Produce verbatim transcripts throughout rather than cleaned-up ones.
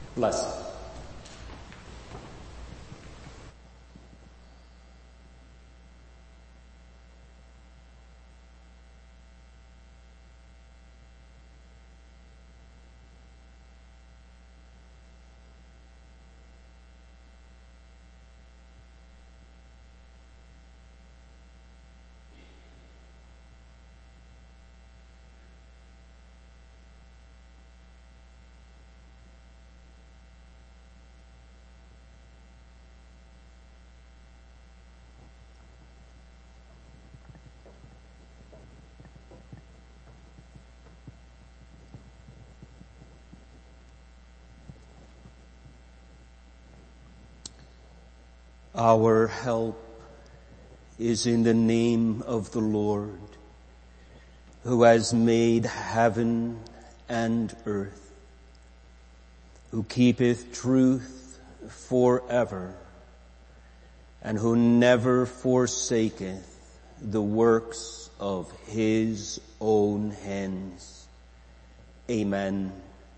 Blessing. Our help is in the name of the Lord, who has made heaven and earth, who keepeth truth forever, and who never forsaketh the works of his own hands. Amen.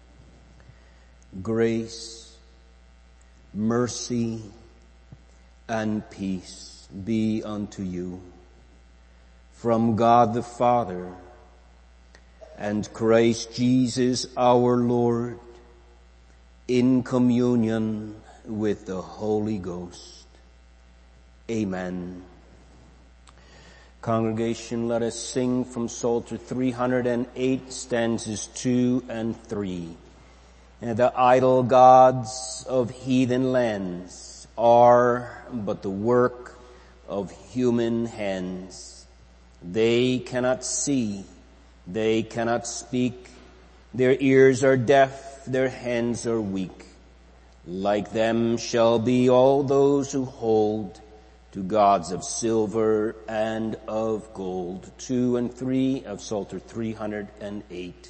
Grace, mercy, and peace be unto you from God the Father and Christ Jesus our Lord, in communion with the Holy Ghost. Amen. Congregation, let us sing from Psalter three hundred eight, stanzas two and three. And the idol gods of heathen lands are but the work of human hands. They cannot see, they cannot speak, their ears are deaf, their hands are weak. Like them shall be all those who hold to gods of silver and of gold. Two and three of Psalter three hundred eight.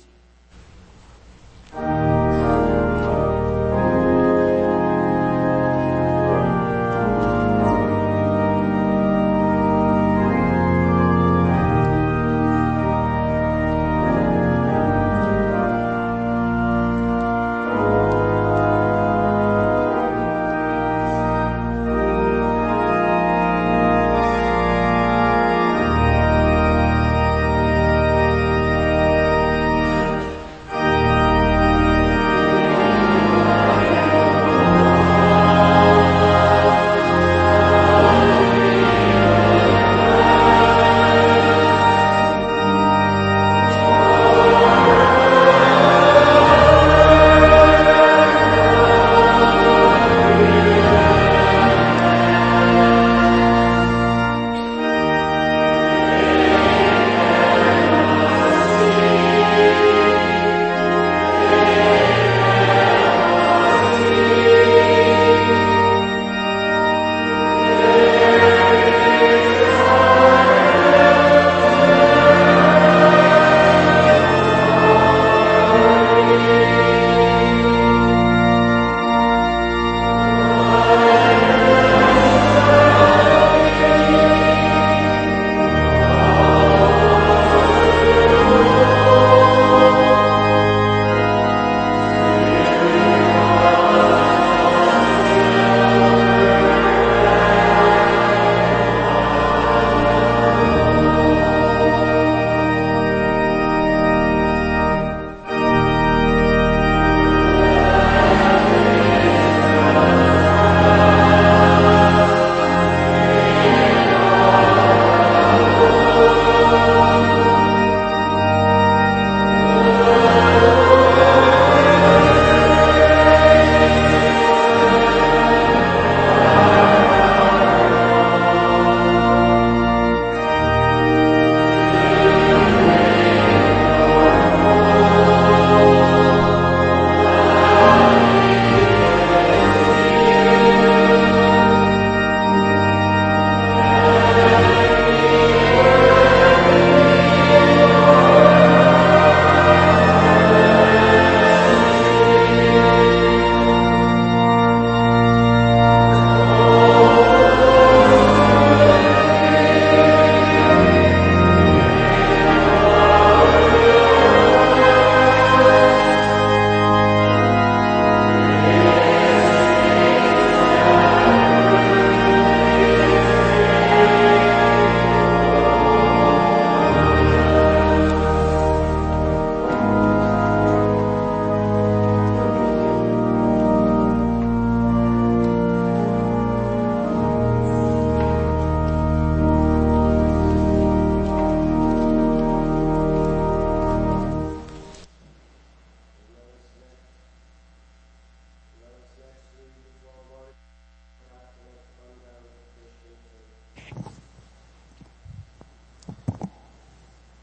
Thank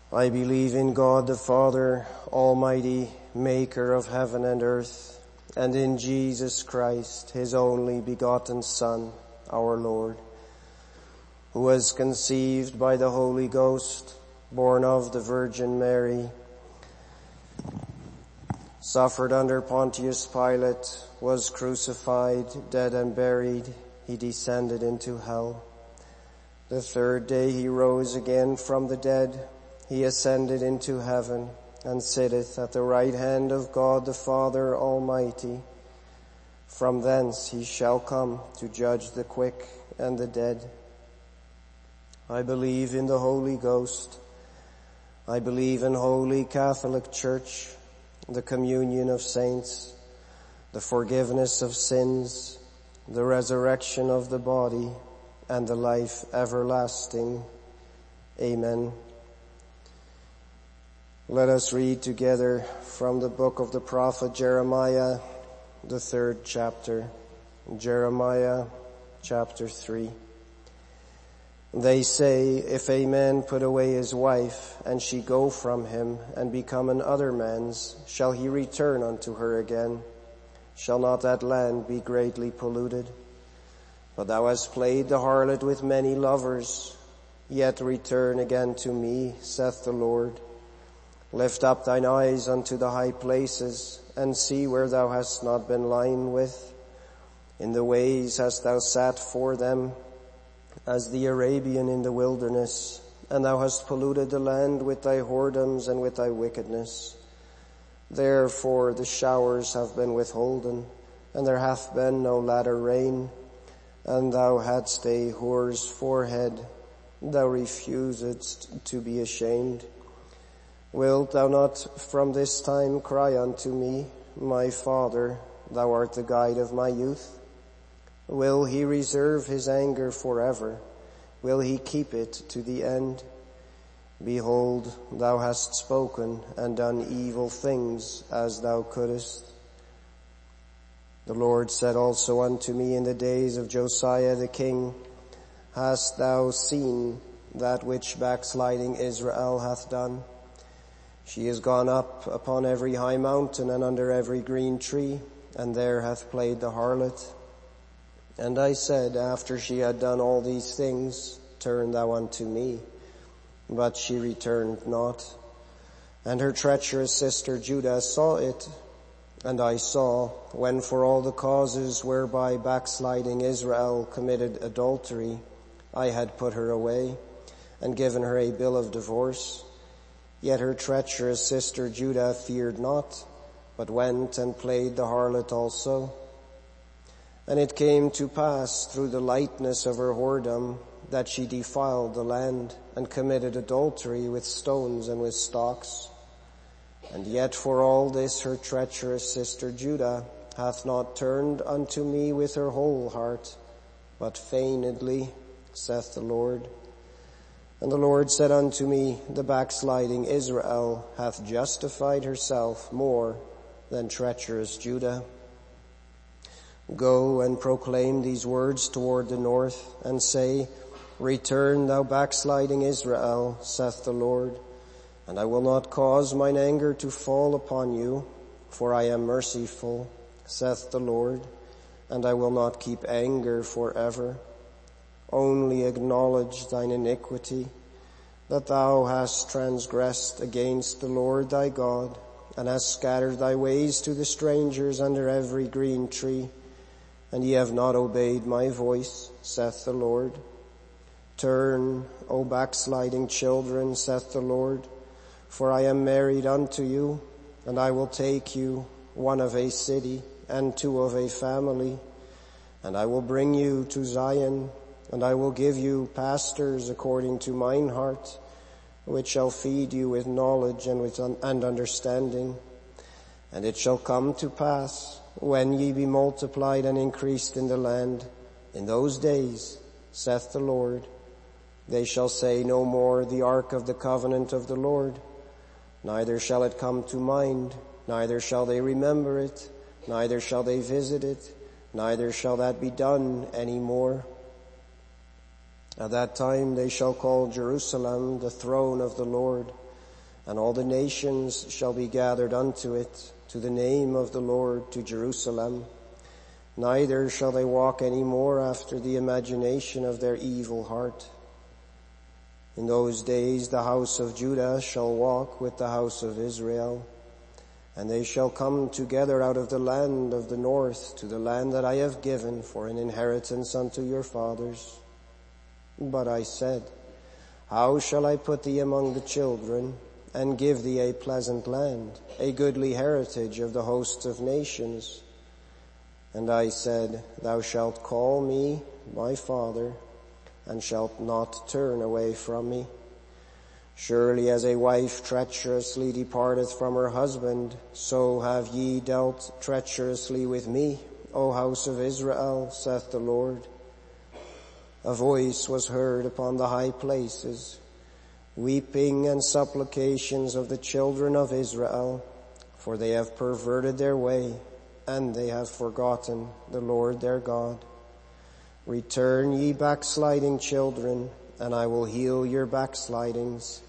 I believe in God the Father, Almighty, maker of heaven and earth, and in Jesus Christ, his only begotten Son, our Lord, who was conceived by the Holy Ghost, born of the Virgin Mary, suffered under Pontius Pilate, was crucified, dead and buried. He descended into hell. The third day he rose again from the dead. He ascended into heaven and sitteth at the right hand of God the Father Almighty. From thence he shall come to judge the quick and the dead. I believe in the Holy Ghost. I believe in Holy Catholic Church, the communion of saints, the forgiveness of sins, the resurrection of the body, and the life everlasting. Amen. Let us read together from the book of the prophet Jeremiah, the third chapter. Jeremiah chapter three. They say, if a man put away his wife, and she go from him, and become another man's, shall he return unto her again? Shall not that land be greatly polluted? But thou hast played the harlot with many lovers. Yet return again to me, saith the Lord. Lift up thine eyes unto the high places, and see where thou hast not been lying with. In the ways hast thou sat for them, as the Arabian in the wilderness, and thou hast polluted the land with thy whoredoms and with thy wickedness. Therefore the showers have been withholden, and there hath been no latter rain, and thou hadst a whore's forehead, thou refusedst to be ashamed. Wilt thou not from this time cry unto me, my Father, thou art the guide of my youth? Will he reserve his anger forever? Will he keep it to the end? Behold, thou hast spoken and done evil things as thou couldest. The Lord said also unto me in the days of Josiah the king, hast thou seen that which backsliding Israel hath done? She is gone up upon every high mountain and under every green tree, and there hath played the harlot. And I said, after she had done all these things, turn thou unto me. But she returned not. And her treacherous sister Judah saw it. And I saw, when for all the causes whereby backsliding Israel committed adultery, I had put her away, and given her a bill of divorce. Yet her treacherous sister Judah feared not, but went and played the harlot also. And it came to pass through the lightness of her whoredom that she defiled the land, and committed adultery with stones and with stocks. And yet for all this her treacherous sister Judah hath not turned unto me with her whole heart, but feignedly, saith the Lord. And the Lord said unto me, the backsliding Israel hath justified herself more than treacherous Judah. Go and proclaim these words toward the north, and say, return, thou backsliding Israel, saith the Lord, and I will not cause mine anger to fall upon you, for I am merciful, saith the Lord, and I will not keep anger forever. Only acknowledge thine iniquity, that thou hast transgressed against the Lord thy God, and hast scattered thy ways to the strangers under every green tree, and ye have not obeyed my voice, saith the Lord. Turn, O backsliding children, saith the Lord, for I am married unto you, and I will take you, one of a city, and two of a family, and I will bring you to Zion, and I will give you pastors according to mine heart, which shall feed you with knowledge and with un- and understanding. And it shall come to pass, when ye be multiplied and increased in the land, in those days, saith the Lord, they shall say no more, the ark of the covenant of the Lord, neither shall it come to mind, neither shall they remember it, neither shall they visit it, neither shall that be done any more. At that time they shall call Jerusalem the throne of the Lord, and all the nations shall be gathered unto it, to the name of the Lord, to Jerusalem. Neither shall they walk any more after the imagination of their evil heart. In those days the house of Judah shall walk with the house of Israel, and they shall come together out of the land of the north to the land that I have given for an inheritance unto your fathers. But I said, how shall I put thee among the children, and give thee a pleasant land, a goodly heritage of the hosts of nations? And I said, thou shalt call me my father, and shalt not turn away from me. Surely as a wife treacherously departeth from her husband, so have ye dealt treacherously with me, O house of Israel, saith the Lord. A voice was heard upon the high places, weeping and supplications of the children of Israel, for they have perverted their way, and they have forgotten the Lord their God. Return, ye backsliding children, and I will heal your backslidings.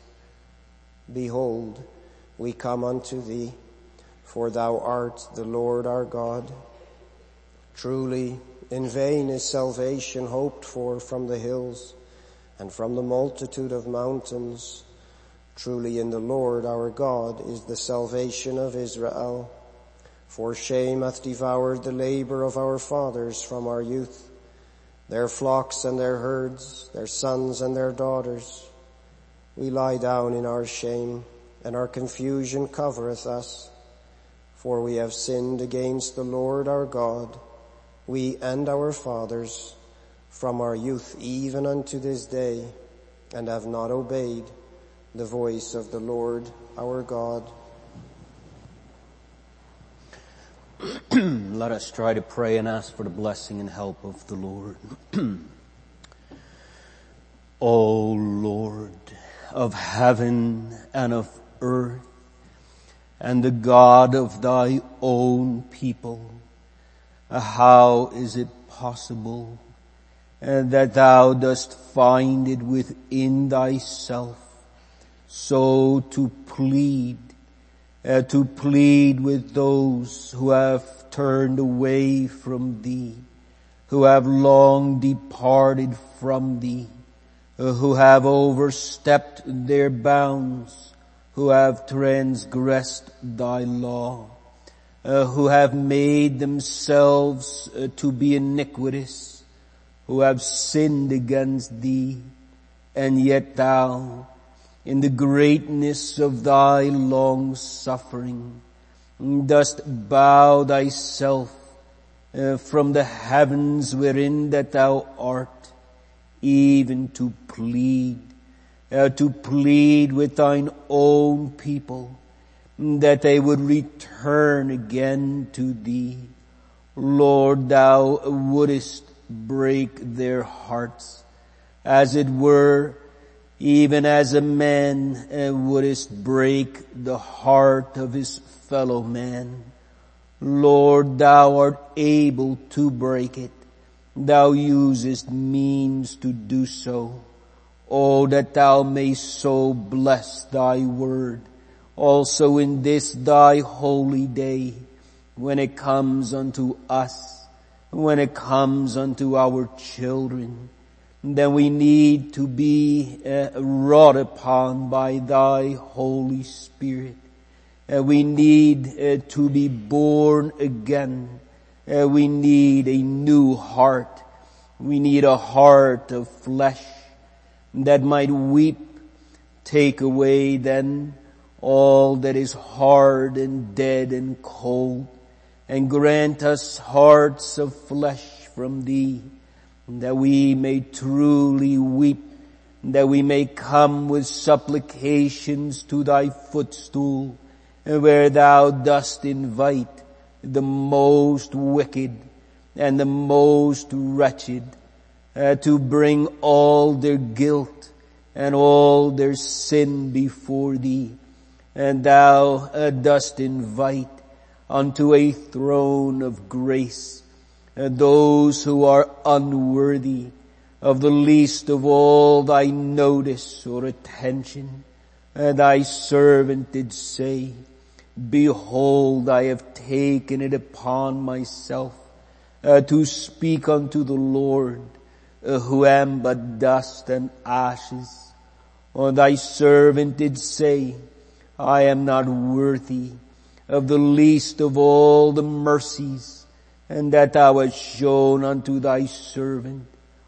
Behold, we come unto thee, for thou art the Lord our God. Truly, in vain is salvation hoped for from the hills, and from the multitude of mountains. Truly in the Lord our God is the salvation of Israel. For shame hath devoured the labor of our fathers from our youth, their flocks and their herds, their sons and their daughters. We lie down in our shame, and our confusion covereth us. For we have sinned against the Lord our God, we and our fathers, from our youth even unto this day, and have not obeyed the voice of the Lord our God. Let us try to pray and ask for the blessing and help of the Lord. O Lord of heaven and of earth, and the God of thy own people, how is it possible that thou dost find it within thyself so to plead Uh, to plead with those who have turned away from thee, who have long departed from thee, uh, who have overstepped their bounds, who have transgressed thy law, uh, who have made themselves uh, to be iniquitous, who have sinned against thee, and yet thou, in the greatness of thy long suffering, dost bow thyself uh, from the heavens wherein that thou art, even to plead, uh, to plead with thine own people, that they would return again to thee. Lord, thou wouldest break their hearts, as it were, even as a man uh, wouldest break the heart of his fellow man. Lord, thou art able to break it. Thou usest means to do so. Oh, that thou mayst so bless thy word also in this thy holy day, when it comes unto us, when it comes unto our children. Then we need to be uh, wrought upon by thy Holy Spirit. Uh, we need uh, to be born again. Uh, we need a new heart. We need a heart of flesh that might weep. Take away then all that is hard and dead and cold, and grant us hearts of flesh from thee, that we may truly weep, that we may come with supplications to thy footstool, where thou dost invite the most wicked and the most wretched uh, to bring all their guilt and all their sin before thee. And thou uh, dost invite unto a throne of grace and those who are unworthy of the least of all thy notice or attention, uh, thy servant did say, behold, I have taken it upon myself uh, to speak unto the Lord, uh, who am but dust and ashes. Or thy servant did say, I am not worthy of the least of all the mercies, and that thou hast shown unto thy servant.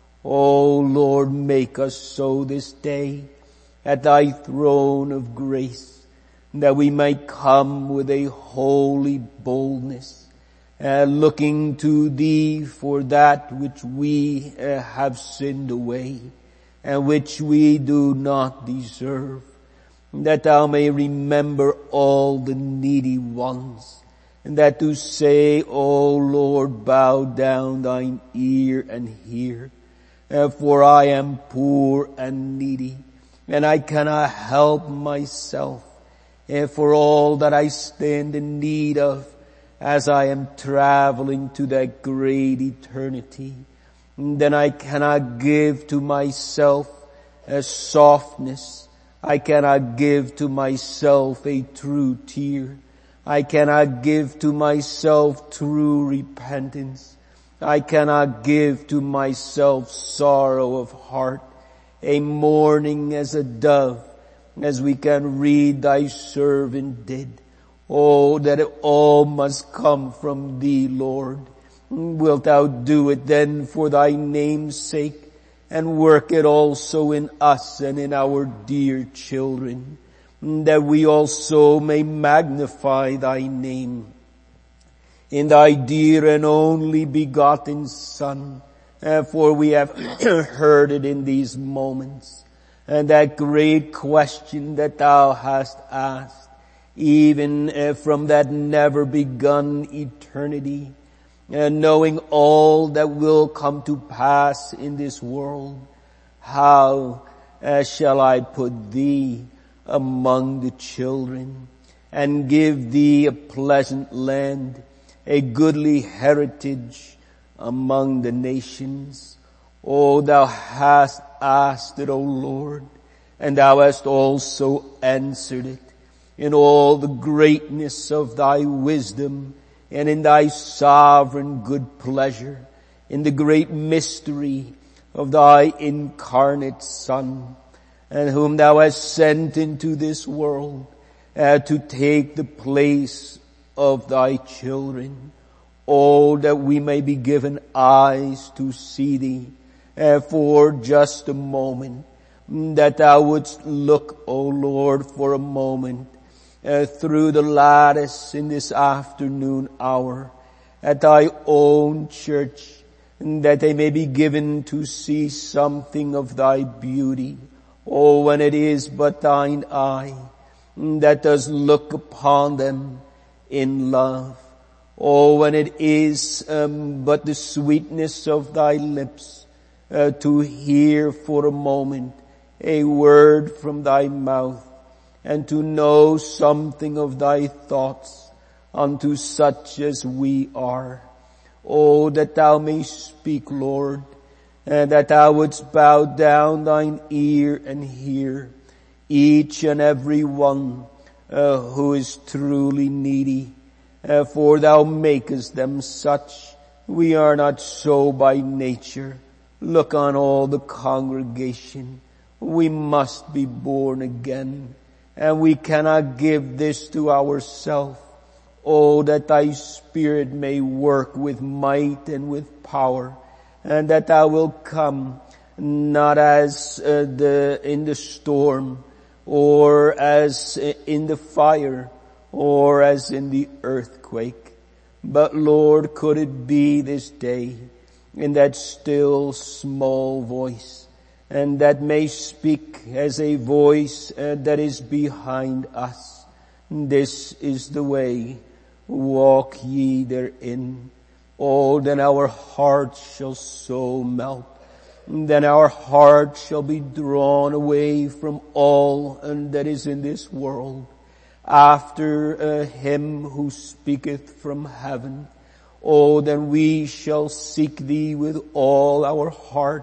O Lord, make us so this day at thy throne of grace, that we might come with a holy boldness, uh, looking to thee for that which we uh, have sinned away, and which we do not deserve, that thou may remember all the needy ones, and that to say, O Lord, bow down thine ear and hear, uh, for I am poor and needy, and I cannot help myself, uh, for all that I stand in need of, as I am traveling to that great eternity. Then I cannot give to myself a softness. I cannot give to myself a true tear. I cannot give to myself true repentance. I cannot give to myself sorrow of heart, a mourning as a dove, as we can read thy servant did. Oh, that it all must come from thee, Lord. Wilt thou do it then for thy name's sake, and work it also in us and in our dear children, that we also may magnify thy name in thy dear and only begotten Son, for we have heard it in these moments, and that great question that thou hast asked, even from that never begun eternity, and knowing all that will come to pass in this world, how uh, shall I put thee among the children, and give thee a pleasant land, a goodly heritage among the nations? O thou hast asked it, O Lord, and thou hast also answered it in all the greatness of thy wisdom, and in thy sovereign good pleasure, in the great mystery of thy incarnate Son, and whom thou hast sent into this world uh, to take the place of thy children. Oh, that we may be given eyes to see thee uh, for just a moment, that thou wouldst look, O Lord, for a moment Uh, through the lattice in this afternoon hour at thy own church, that they may be given to see something of thy beauty. Oh, when it is but thine eye that does look upon them in love. Oh, when it is um, but the sweetness of thy lips uh, to hear for a moment a word from thy mouth, and to know something of thy thoughts unto such as we are. Oh, that thou mayst speak, Lord, and that thou wouldst bow down thine ear and hear each and every one uh, who is truly needy, uh, for thou makest them such. We are not so by nature. Look on all the congregation. We must be born again. And we cannot give this to ourselves. Oh, that thy Spirit may work with might and with power, and that thou wilt come not as uh, the in the storm, or as in the fire, or as in the earthquake, but Lord, could it be this day in that still small voice, and that may speak as a voice uh, that is behind us. This is the way, walk ye therein. Oh, then our hearts shall so melt, then our hearts shall be drawn away from all and that is in this world, after uh, him who speaketh from heaven. Oh, then we shall seek thee with all our heart,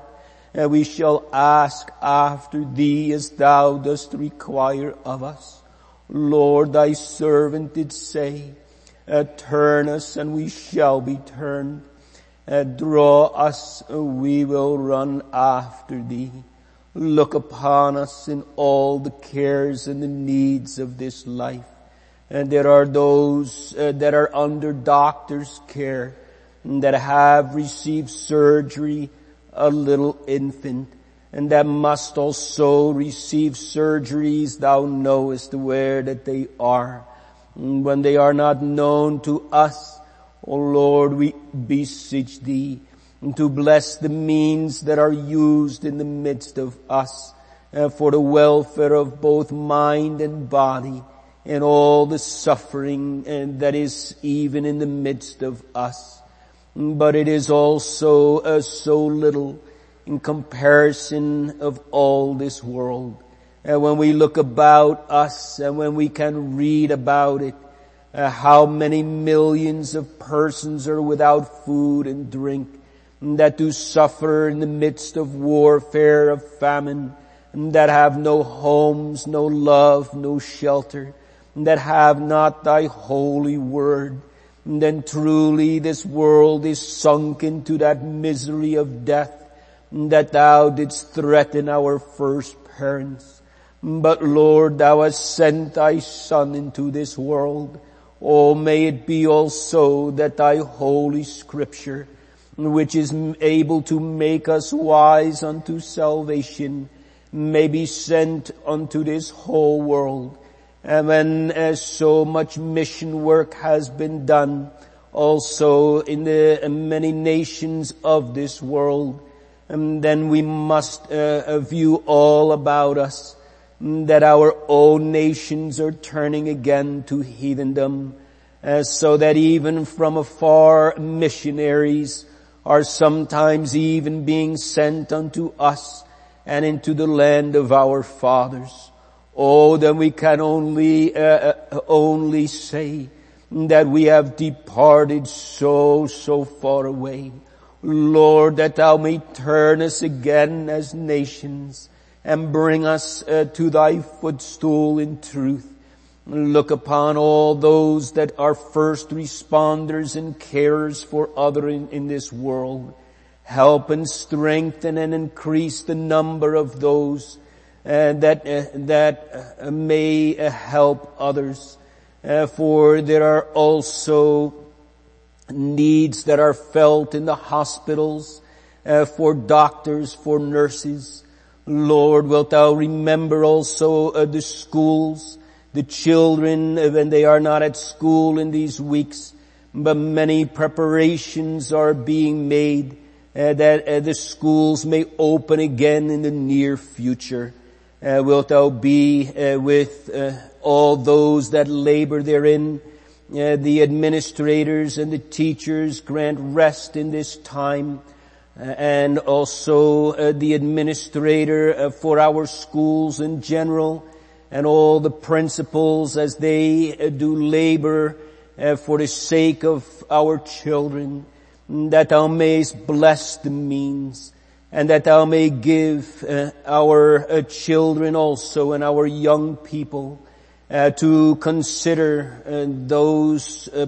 Uh, we shall ask after thee as thou dost require of us. Lord, thy servant did say, uh, turn us and we shall be turned. Uh, draw us, uh, we will run after thee. Look upon us in all the cares and the needs of this life. And there are those uh, that are under doctor's care, that have received surgery, a little infant, and that must also receive surgeries, thou knowest where that they are. And when they are not known to us, O Lord, we beseech thee to bless the means that are used in the midst of us uh, for the welfare of both mind and body, and all the suffering uh, that is even in the midst of us. But it is also uh, so little in comparison of all this world. And when we look about us and when we can read about it, uh, how many millions of persons are without food and drink, that do suffer in the midst of warfare, of famine, and that have no homes, no love, no shelter, and that have not thy holy word. And then truly this world is sunk into that misery of death that thou didst threaten our first parents. But Lord, thou hast sent thy Son into this world. Oh, may it be also that thy holy scripture, which is able to make us wise unto salvation, may be sent unto this whole world. And when as so much mission work has been done also in the many nations of this world, and then we must uh, view all about us that our own nations are turning again to heathendom, uh, so that even from afar missionaries are sometimes even being sent unto us and into the land of our fathers. Oh, then we can only, uh, only say that we have departed so, so far away. Lord, that thou may turn us again as nations and bring us uh, to thy footstool in truth. Look upon all those that are first responders and carers for others in, in this world. Help and strengthen and increase the number of those uh, that uh, that uh, may uh, help others. Uh, for there are also needs that are felt in the hospitals, uh, for doctors, for nurses. Lord, wilt thou remember also uh, the schools, the children uh, when they are not at school in these weeks, but many preparations are being made uh, that uh, the schools may open again in the near future. Uh, wilt thou be uh, with uh, all those that labor therein, uh, the administrators and the teachers, grant rest in this time, uh, and also uh, the administrator uh, for our schools in general, and all the principals as they uh, do labor uh, for the sake of our children, that thou mayest bless the means, and that thou may give uh, our uh, children also and our young people uh, to consider uh, those uh,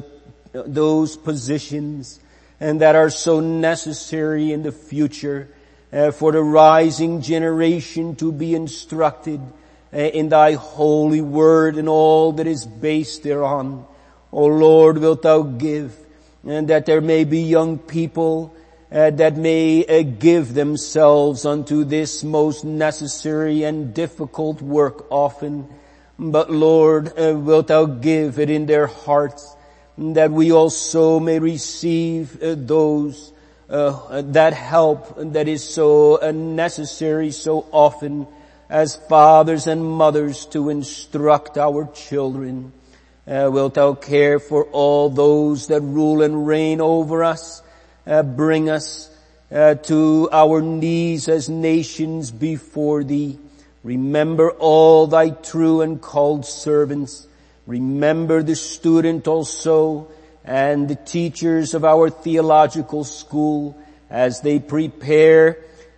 those positions and that are so necessary in the future uh, for the rising generation to be instructed uh, in thy holy word and all that is based thereon. O Lord, wilt thou give, and that there may be young people Uh, that may uh, give themselves unto this most necessary and difficult work often. But Lord, uh, wilt thou give it in their hearts, that we also may receive uh, those, uh, that help that is so uh, necessary so often as fathers and mothers to instruct our children. Uh, wilt thou care for all those that rule and reign over us? Uh, bring us uh, to our knees as nations before thee. Remember all thy true and called servants. Remember the student also and the teachers of our theological school as they prepare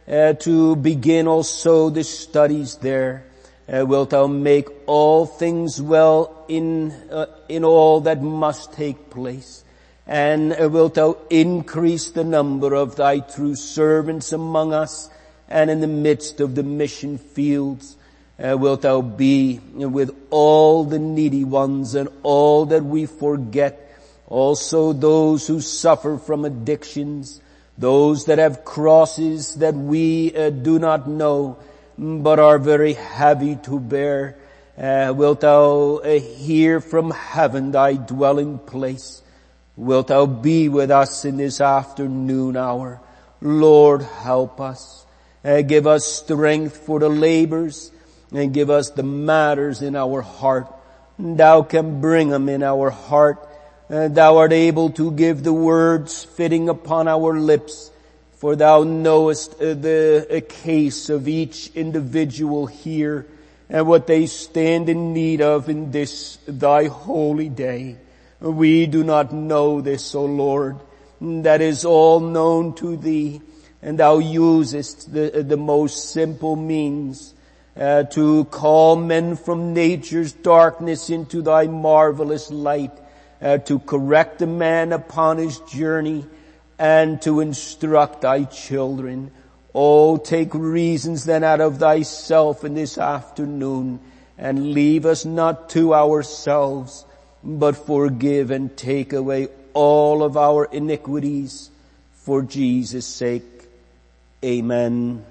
uh, to begin also the studies there. Uh, wilt thou make all things well in, uh, in all that must take place? And uh, wilt thou increase the number of thy true servants among us and in the midst of the mission fields? Uh, wilt thou be with all the needy ones and all that we forget, also those who suffer from addictions, those that have crosses that we uh, do not know, but are very heavy to bear. Uh, wilt thou uh, hear from heaven thy dwelling place? Wilt thou be with us in this afternoon hour? Lord, help us. Uh, give us strength for the labors, and give us the matters in our heart. Thou can bring them in our heart. Uh, thou art able to give the words fitting upon our lips, for thou knowest uh, the uh, case of each individual here and what they stand in need of in this thy holy day. We do not know this, O Lord. That is all known to thee, and thou usest the, the most simple means Uh, to call men from nature's darkness into thy marvelous light, uh, to correct a man upon his journey, and to instruct thy children. Oh, take reasons then out of thyself in this afternoon, and leave us not to ourselves, but forgive and take away all of our iniquities, for Jesus' sake. Amen.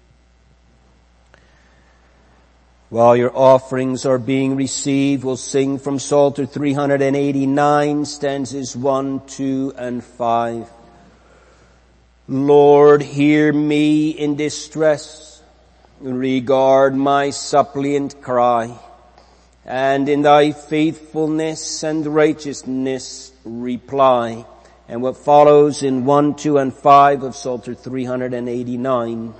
While your offerings are being received, we'll sing from Psalter three eighty-nine, stanzas one, two, and five. Lord, hear me in distress, regard my suppliant cry, and in thy faithfulness and righteousness reply. And what follows in one, two, and five of Psalter three eighty-nine.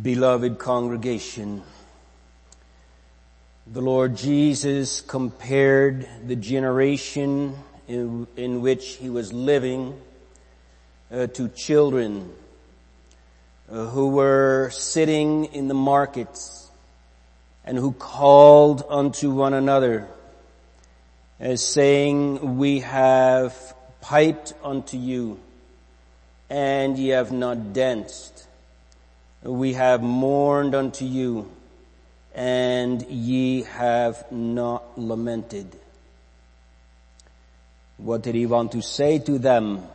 Beloved congregation, the Lord Jesus compared the generation in, in which he was living uh, to children uh, who were sitting in the markets and who called unto one another as saying, we have piped unto you, and ye have not danced. We have mourned unto you, and ye have not lamented. What did he want to say to them?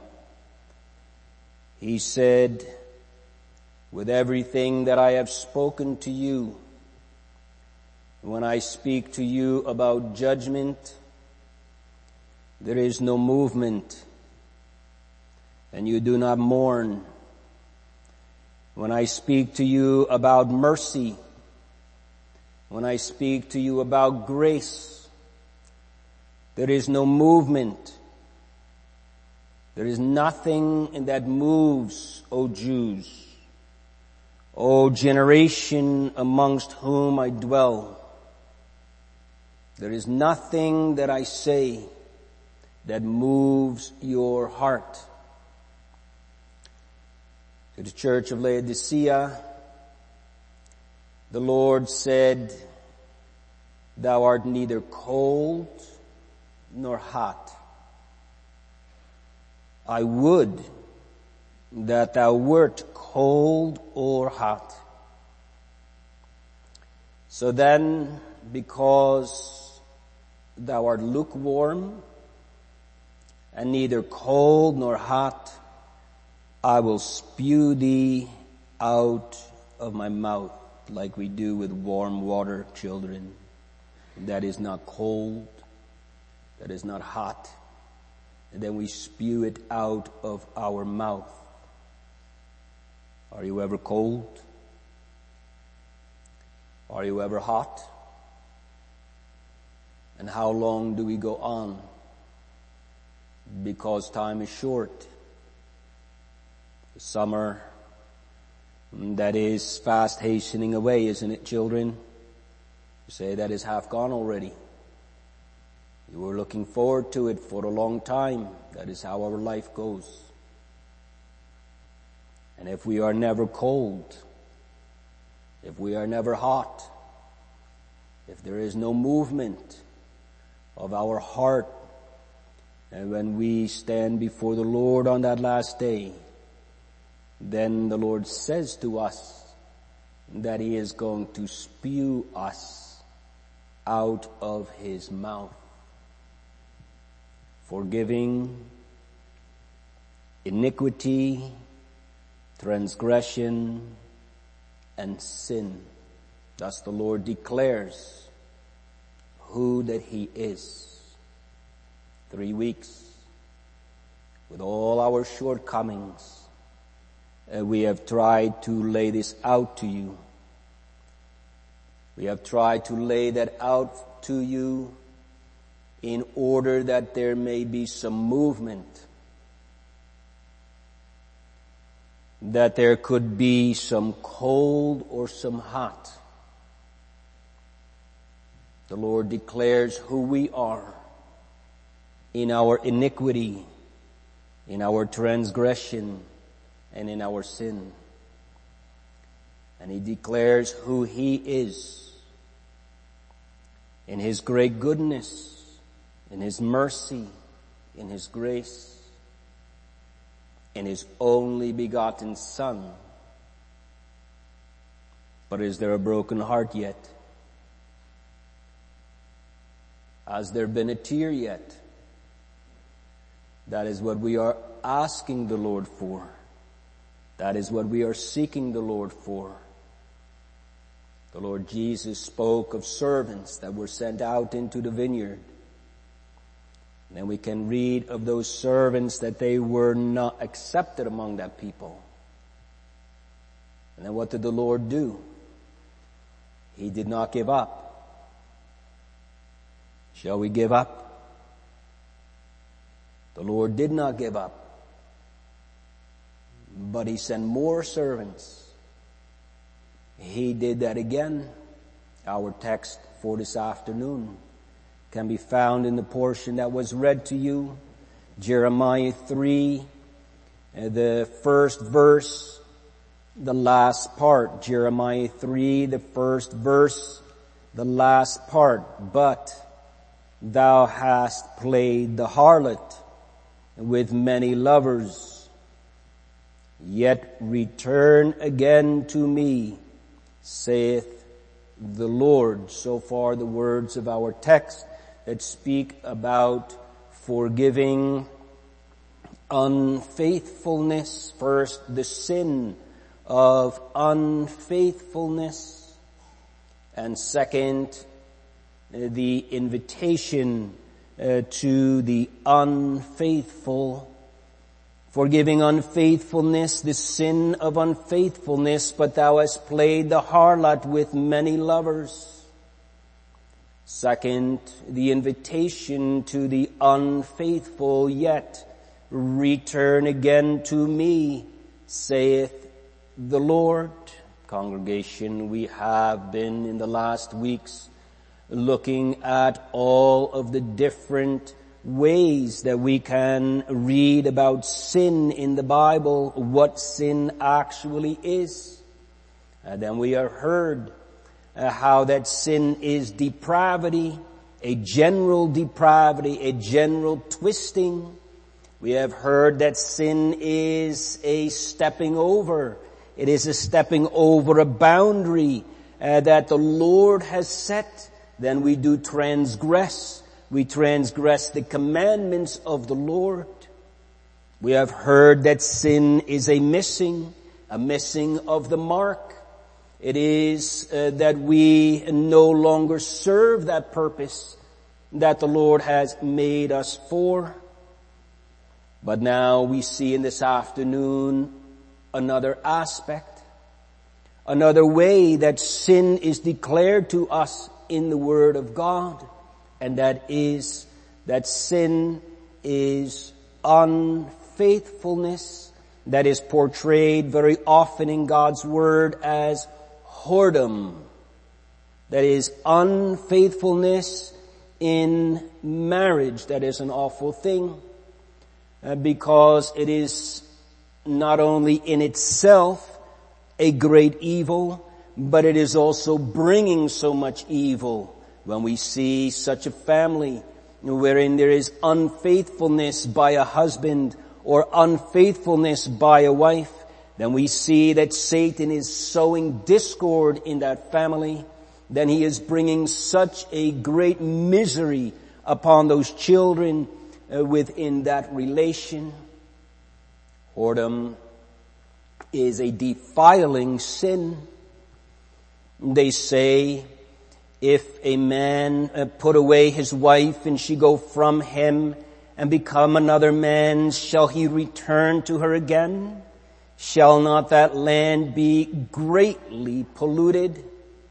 He said, with everything that I have spoken to you, when I speak to you about judgment, there is no movement, and you do not mourn. When I speak to you about mercy, when I speak to you about grace, there is no movement. There is nothing that moves, O Jews, O generation amongst whom I dwell. There is nothing that I say that moves your heart. To the church of Laodicea, the Lord said, thou art neither cold nor hot. I would that thou wert cold or hot. So then, because thou art lukewarm and neither cold nor hot, I will spew thee out of my mouth like we do with warm water, children. That is not cold, that is not hot. And then we spew it out of our mouth. Are you ever cold? Are you ever hot? And how long do we go on? Because time is short. The summer, that is fast hastening away, isn't it, children? You say that is half gone already. You were looking forward to it for a long time. That is how our life goes. And if we are never cold, if we are never hot, if there is no movement of our heart, and when we stand before the Lord on that last day, then the Lord says to us that he is going to spew us out of his mouth, forgiving iniquity, transgression, and sin. Thus the Lord declares who that he is. Three weeks, with all our shortcomings, Uh, we have tried to lay this out to you. We have tried to lay that out to you in order that there may be some movement, that there could be some cold or some hot. The Lord declares who we are in our iniquity, in our transgression, and in our sin. And he declares who he is in his great goodness, in his mercy, in his grace, in his only begotten Son. But is there a broken heart yet? Has there been a tear yet? That is what we are asking the Lord for. That is what we are seeking the Lord for. The Lord Jesus spoke of servants that were sent out into the vineyard. And then we can read of those servants that they were not accepted among that people. And then what did the Lord do? He did not give up. Shall we give up? The Lord did not give up. But he sent more servants. he did that again. Our text for this afternoon can be found in the portion that was read to you, Jeremiah three, the first verse, the last part. Jeremiah three, the first verse, the last part. But thou hast played the harlot with many lovers. Yet return again to me, saith the Lord. So far the words of our text that speak about forgiving unfaithfulness. First, the sin of unfaithfulness. And second, the invitation uh, to the unfaithful. Forgiving unfaithfulness, the sin of unfaithfulness, but thou hast played the harlot with many lovers. Second, the invitation to the unfaithful, yet return again to me, saith the Lord. Congregation, we have been in the last weeks looking at all of the different ways that we can read about sin in the Bible, what sin actually is. And then we have heard uh, how that sin is depravity, a general depravity, a general twisting. We have heard that sin is a stepping over. It is a stepping over a boundary uh, that the Lord has set. Then we do transgress. We transgress the commandments of the Lord. We have heard that sin is a missing, a missing of the mark. It is uh, that we no longer serve that purpose that the Lord has made us for. But now we see in this afternoon another aspect, another way that sin is declared to us in the Word of God. And that is that sin is unfaithfulness, that is portrayed very often in God's Word as whoredom. That is unfaithfulness in marriage. That is an awful thing uh, because it is not only in itself a great evil, but it is also bringing so much evil. When we see such a family wherein there is unfaithfulness by a husband or unfaithfulness by a wife, then we see that Satan is sowing discord in that family. Then he is bringing such a great misery upon those children uh, within that relation. Whoredom is a defiling sin. They say, if a man uh, put away his wife and she go from him and become another man, shall he return to her again? Shall not that land be greatly polluted?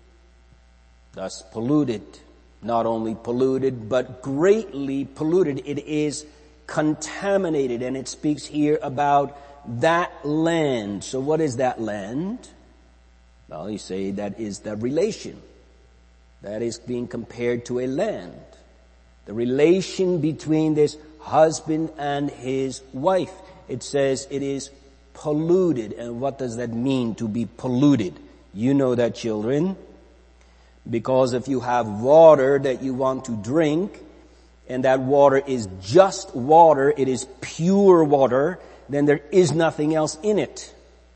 Thus polluted, not only polluted, but greatly polluted. It is contaminated, and it speaks here about that land. So what is that land? Well, you say that is the relation. That is being compared to a land. The relation between this husband and his wife. It says it is polluted. And what does that mean, to be polluted? You know that, children. Because if you have water that you want to drink, and that water is just water, it is pure water, then there is nothing else in it.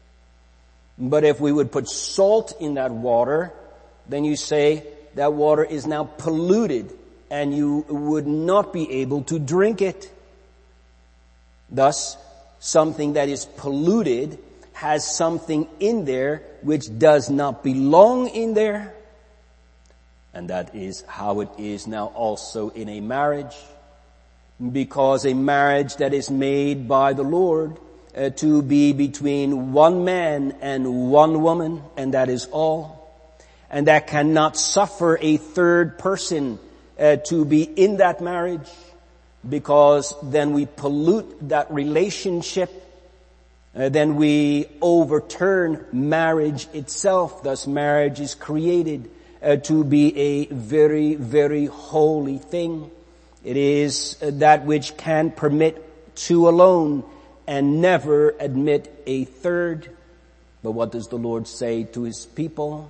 But if we would put salt in that water, then you say, that water is now polluted and you would not be able to drink it. Thus, something that is polluted has something in there which does not belong in there. And that is how it is now also in a marriage. Because a marriage that is made by the Lord uh, to be between one man and one woman, and that is all. And that cannot suffer a third person uh, to be in that marriage, because then we pollute that relationship. uh, then we overturn marriage itself. Thus marriage is created uh, to be a very, very holy thing. It is uh, that which can permit two alone and never admit a third. But what does the Lord say to his people?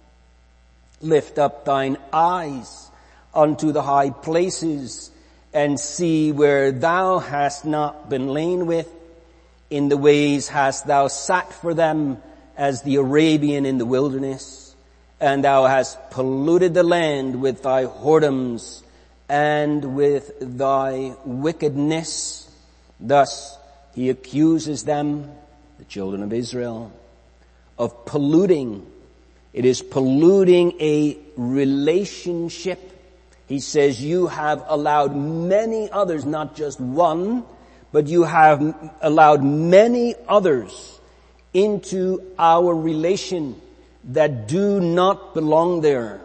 Lift up thine eyes unto the high places, and see where thou hast not been lain with. In the ways hast thou sat for them as the Arabian in the wilderness, and thou hast polluted the land with thy whoredoms and with thy wickedness. Thus he accuses them, the children of Israel, of polluting. It is polluting a relationship. He says, you have allowed many others, not just one, but you have allowed many others into our relation that do not belong there.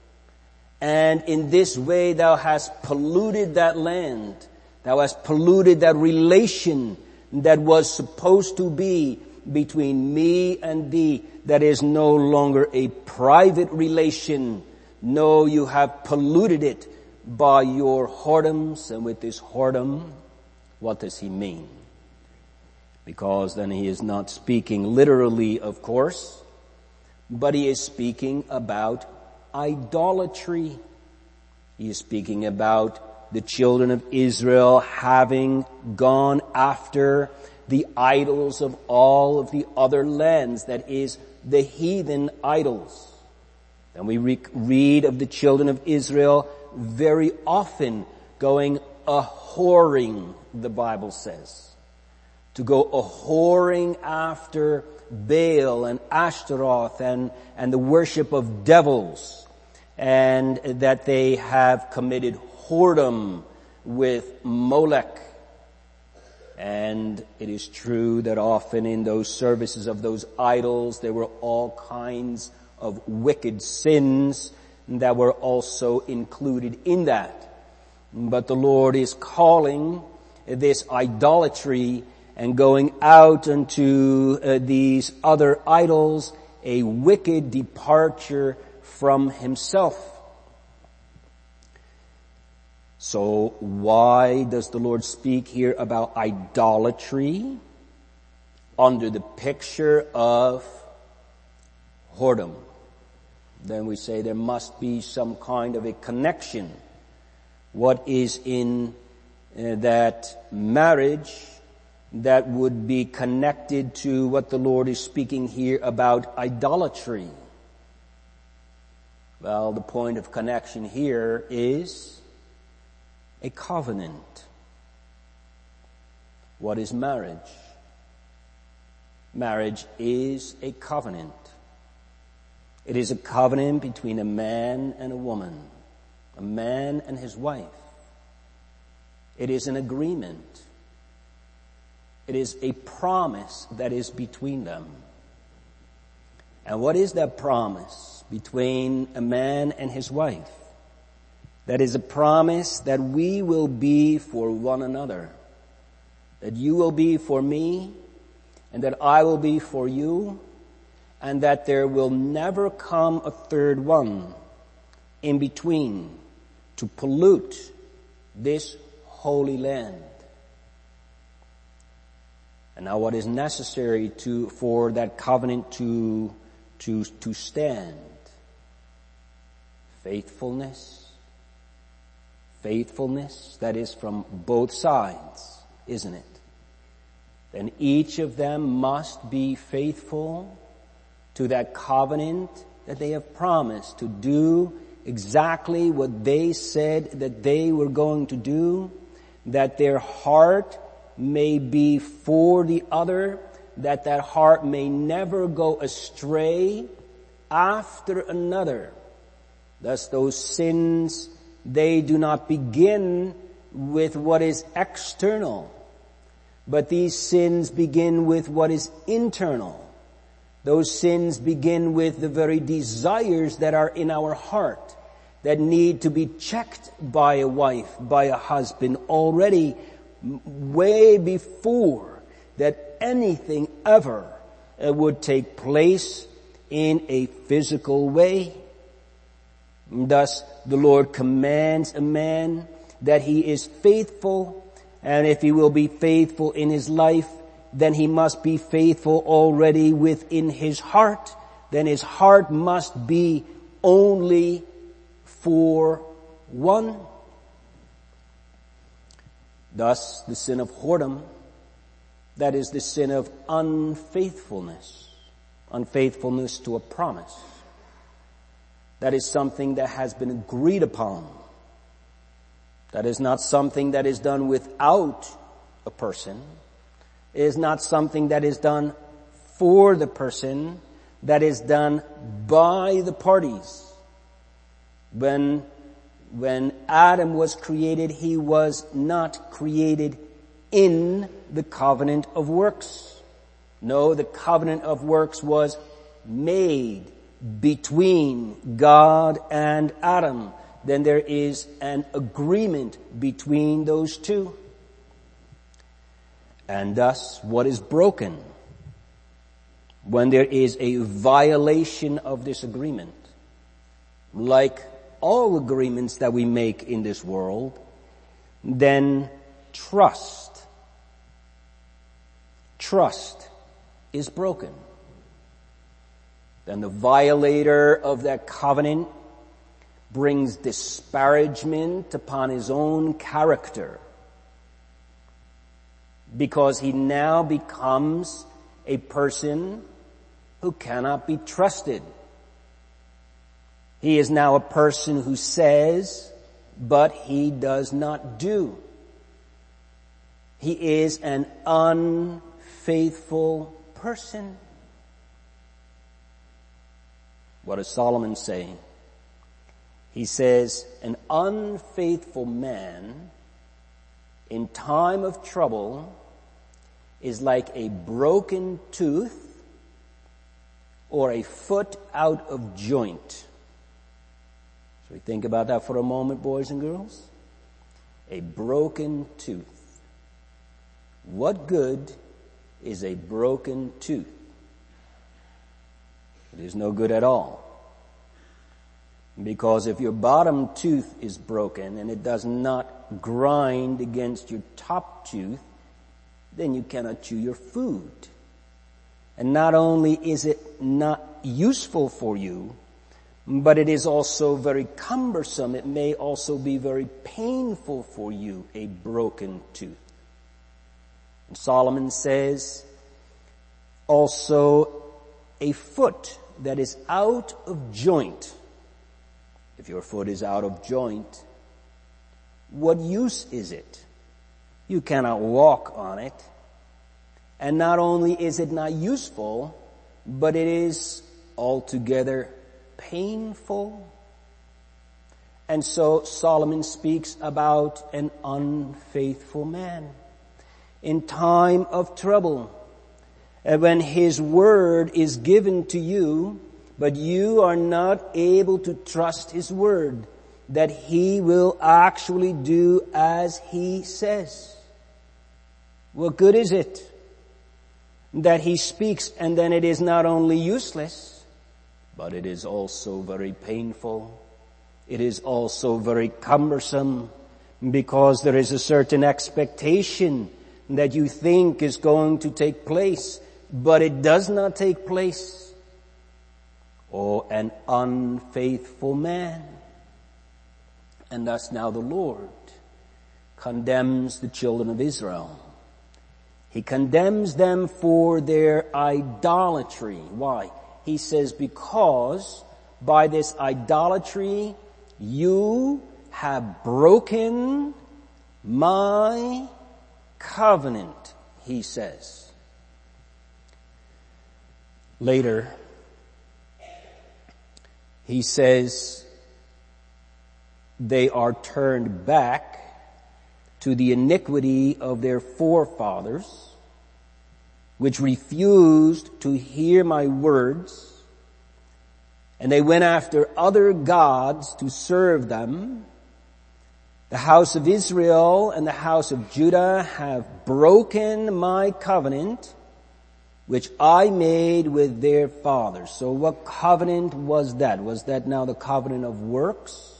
And in this way thou hast polluted that land. Thou hast polluted that relation that was supposed to be between me and thee. That is no longer a private relation. No, you have polluted it by your whoredoms. And with this whoredom, what does he mean? Because then he is not speaking literally, of course, but he is speaking about idolatry. He is speaking about the children of Israel having gone after the idols of all of the other lands, that is, the heathen idols. And we re- read of the children of Israel very often going a-whoring, the Bible says. To go a-whoring after Baal and Ashtaroth and, and the worship of devils, and that they have committed whoredom with Molech. And it is true that often in those services of those idols there were all kinds of wicked sins that were also included in that. But the Lord is calling this idolatry and going out unto uh, these other idols a wicked departure from himself. So why does the Lord speak here about idolatry under the picture of whoredom? Then we say there must be some kind of a connection. What is in uh, that marriage that would be connected to what the Lord is speaking here about idolatry? Well, the point of connection here is a covenant. What is marriage? Marriage is a covenant. It is a covenant between a man and a woman, a man and his wife. It is an agreement. It is a promise that is between them. And what is that promise between a man and his wife? That is a promise that we will be for one another. That you will be for me, and that I will be for you, and that there will never come a third one in between to pollute this holy land. And now what is necessary to, for that covenant to, to, to stand? Faithfulness. Faithfulness, that is from both sides, isn't it? Then each of them must be faithful to that covenant that they have promised, to do exactly what they said that they were going to do, that their heart may be for the other, that that heart may never go astray after another. Thus those sins, they do not begin with what is external, but these sins begin with what is internal. Those sins begin with the very desires that are in our heart, that need to be checked by a wife, by a husband, already way before that anything ever uh, would take place in a physical way. Thus, the Lord commands a man that he is faithful, and if he will be faithful in his life, then he must be faithful already within his heart. Then his heart must be only for one. Thus, the sin of whoredom, that is the sin of unfaithfulness, unfaithfulness to a promise. That is something that has been agreed upon. That is not something that is done without a person. It is not something that is done for the person. That is done by the parties. When, when Adam was created, he was not created in the covenant of works. No, the covenant of works was made between God and Adam. Then there is an agreement between those two. And thus, what is broken? When there is a violation of this agreement, like all agreements that we make in this world, then trust, trust is broken. Then the violator of that covenant brings disparagement upon his own character, because he now becomes a person who cannot be trusted. He is now a person who says, but he does not do. He is an unfaithful person. What is Solomon saying? He says, an unfaithful man in time of trouble is like a broken tooth or a foot out of joint. So we think about that for a moment, boys and girls. A broken tooth. What good is a broken tooth? It is no good at all. Because if your bottom tooth is broken and it does not grind against your top tooth, then you cannot chew your food. And not only is it not useful for you, but it is also very cumbersome. It may also be very painful for you, a broken tooth. And Solomon says, also a foot that is out of joint. If your foot is out of joint, what use is it? You cannot walk on it. And not only is it not useful, but it is altogether painful. And so Solomon speaks about an unfaithful man in time of trouble. And when his word is given to you, but you are not able to trust his word, that he will actually do as he says. What good is it that he speaks and then it is not only useless, but it is also very painful. It is also very cumbersome, because there is a certain expectation that you think is going to take place, but it does not take place. Oh, an unfaithful man. And thus now the Lord condemns the children of Israel. He condemns them for their idolatry. Why? He says, because by this idolatry you have broken my covenant, he says. Later, he says they are turned back to the iniquity of their forefathers, which refused to hear my words, and they went after other gods to serve them, The house of Israel and the house of Judah have broken my covenant, which I made with their fathers. So what covenant was that? Was that now the covenant of works?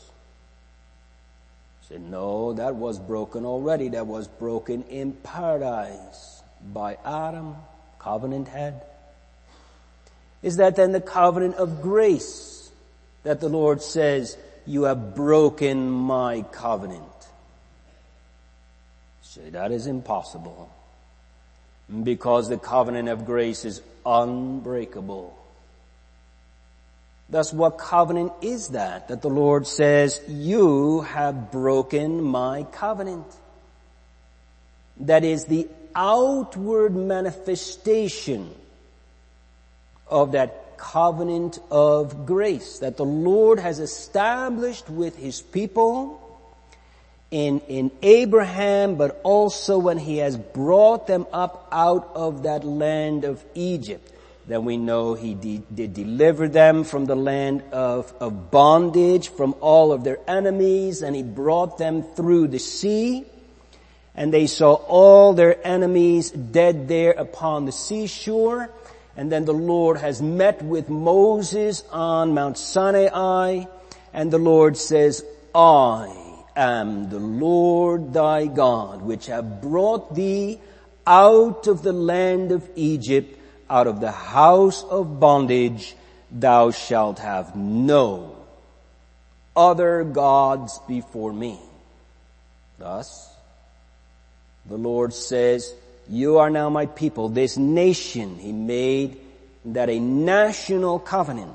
He said, no, that was broken already. That was broken in paradise by Adam, covenant head. Is that then the covenant of grace that the Lord says, you have broken my covenant? Say, that is impossible. Because the covenant of grace is unbreakable. Thus, what covenant is that? That the Lord says, you have broken my covenant. That is the outward manifestation of that covenant of grace that the Lord has established with His people in, in Abraham, but also when He has brought them up out of that land of Egypt. Then we know He de- did deliver them from the land of, of bondage, from all of their enemies, and He brought them through the sea. And they saw all their enemies dead there upon the seashore. And then the Lord has met with Moses on Mount Sinai, and the Lord says, I am the Lord thy God, which have brought thee out of the land of Egypt, out of the house of bondage. Thou shalt have no other gods before me. Thus, the Lord says, you are now my people. This nation, He made that a national covenant.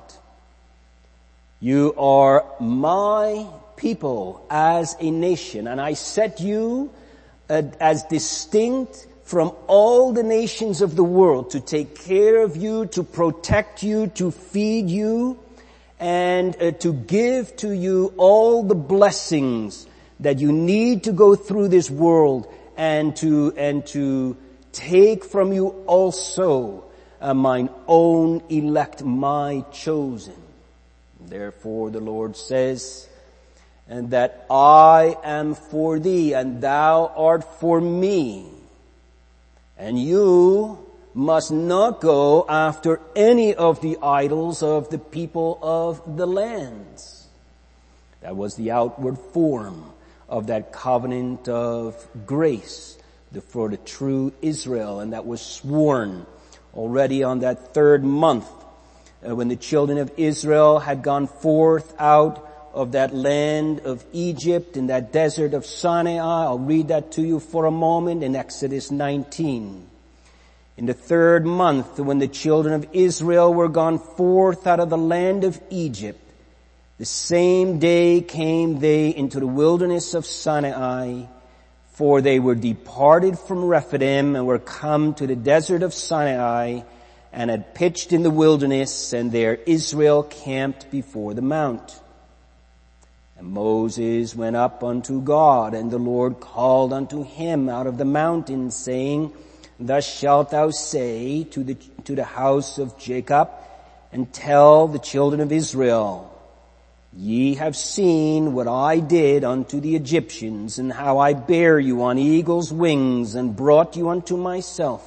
You are my people as a nation, and I set you uh, as distinct from all the nations of the world to take care of you, to protect you, to feed you, and uh, to give to you all the blessings that you need to go through this world, and to and to take from you also uh, mine own elect, my chosen. Therefore the Lord says, and that I am for thee, and thou art for me. And you must not go after any of the idols of the people of the lands. That was the outward form of that covenant of grace for the true Israel, and that was sworn already on that third month uh, when the children of Israel had gone forth out of that land of Egypt in that desert of Sinai. I'll read that to you for a moment in Exodus nineteen. In the third month, when the children of Israel were gone forth out of the land of Egypt, the same day came they into the wilderness of Sinai, for they were departed from Rephidim and were come to the desert of Sinai and had pitched in the wilderness, and there Israel camped before the mount. And Moses went up unto God, and the Lord called unto him out of the mountain, saying, Thus shalt thou say to the, to the house of Jacob, and tell the children of Israel, Ye have seen what I did unto the Egyptians, and how I bare you on eagle's wings, and brought you unto myself.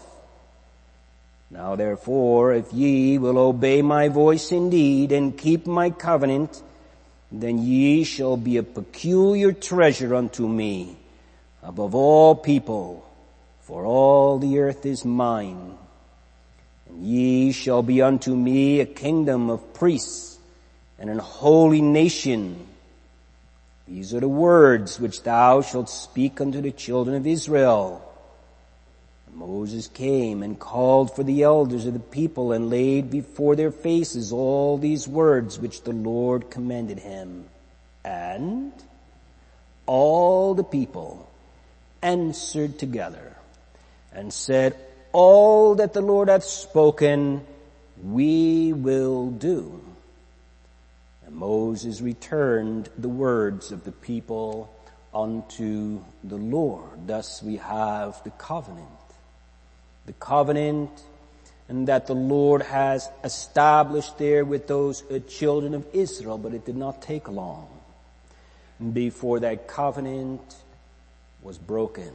Now therefore, if ye will obey my voice indeed, and keep my covenant, then ye shall be a peculiar treasure unto me, above all people, for all the earth is mine. And ye shall be unto me a kingdom of priests, and an holy nation. These are the words which thou shalt speak unto the children of Israel. And Moses came and called for the elders of the people, and laid before their faces all these words which the Lord commanded him. And all the people answered together and said, All that the Lord hath spoken, we will do. And Moses returned the words of the people unto the Lord. Thus we have the covenant. The covenant and that the Lord has established there with those uh, children of Israel, but it did not take long. before that covenant was broken.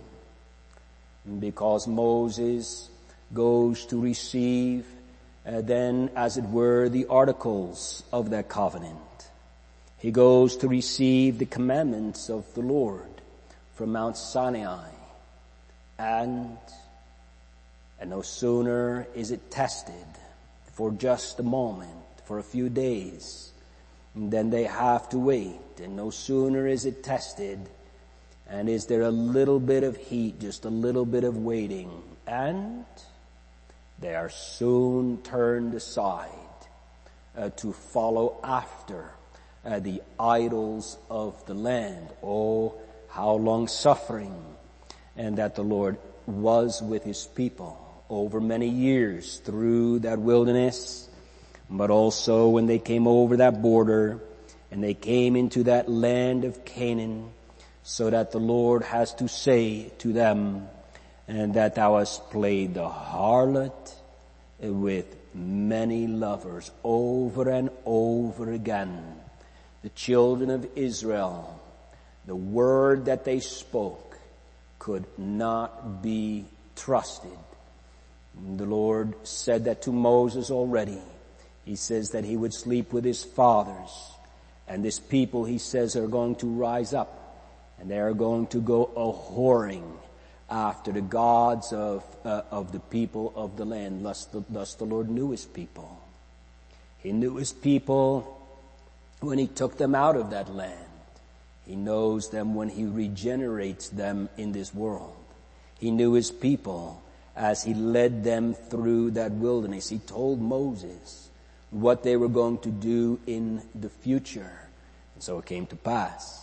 Because Moses goes to receive uh, then, as it were, the articles of that covenant. He goes to receive the commandments of the Lord from Mount Sinai. And, and no sooner is it tested for just a moment, for a few days, then they have to wait. And no sooner is it tested, and is there a little bit of heat, just a little bit of waiting, and they are soon turned aside uh, to follow after uh, the idols of the land. Oh, how long-suffering, and that the Lord was with his people over many years through that wilderness, but also when they came over that border and they came into that land of Canaan, so that the Lord has to say to them, and that thou hast played the harlot with many lovers, over and over again. The children of Israel, the word that they spoke could not be trusted. The Lord said that to Moses already. He says that he would sleep with his fathers. And this people, he says, are going to rise up, and they are going to go a-whoring after the gods of uh, of the people of the land. Thus the, thus the Lord knew his people. He knew his people when he took them out of that land. He knows them when he regenerates them in this world. He knew his people as he led them through that wilderness. He told Moses what they were going to do in the future. And so it came to pass.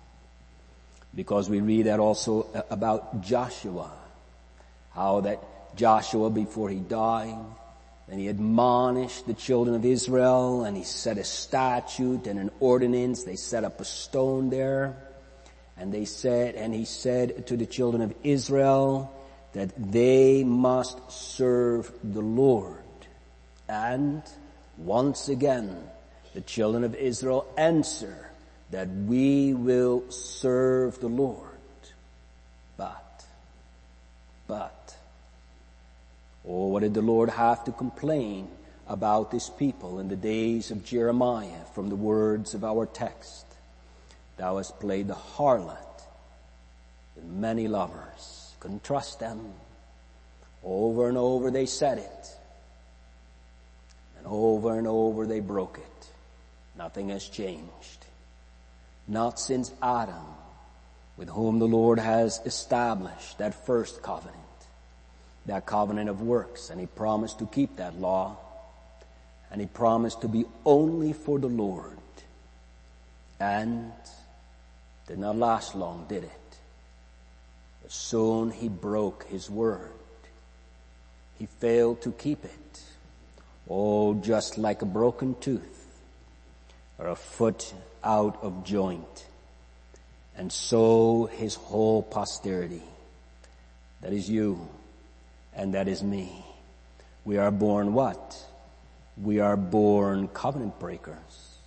Because we read that also about Joshua, how that Joshua, before he died, and he admonished the children of Israel, and he set a statute and an ordinance. They set up a stone there, and they said, and he said to the children of Israel that they must serve the Lord. And once again, the children of Israel answer that we will serve the Lord. But, but, oh, what did the Lord have to complain about this people in the days of Jeremiah from the words of our text? Thou hast played the harlot with many lovers. Couldn't trust them. Over and over they said it. And over and over they broke it. Nothing has changed. Not since Adam, with whom the Lord has established that first covenant, that covenant of works, and he promised to keep that law, and he promised to be only for the Lord. And did not last long, did it? But soon he broke his word. He failed to keep it. Oh, just like a broken tooth or a foot out of joint. And so his whole posterity, that is you and that is me. We are born what? We are born covenant breakers.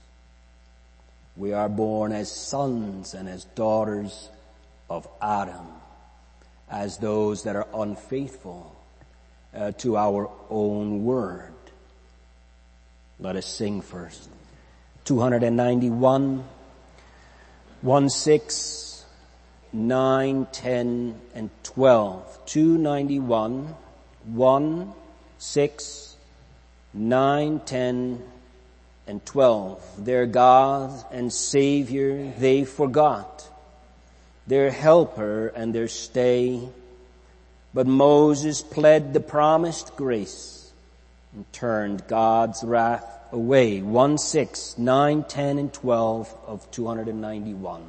We are born as sons and as daughters of Adam, as those that are unfaithful uh, to our own word. Let us sing first. two ninety-one, one, six, nine, ten, and twelve. two ninety-one, one, six, nine, ten, and twelve. Their God and Savior they forgot, their helper and their stay. But Moses pled the promised grace and turned God's wrath away. one, six, nine, ten, and twelve of two ninety-one.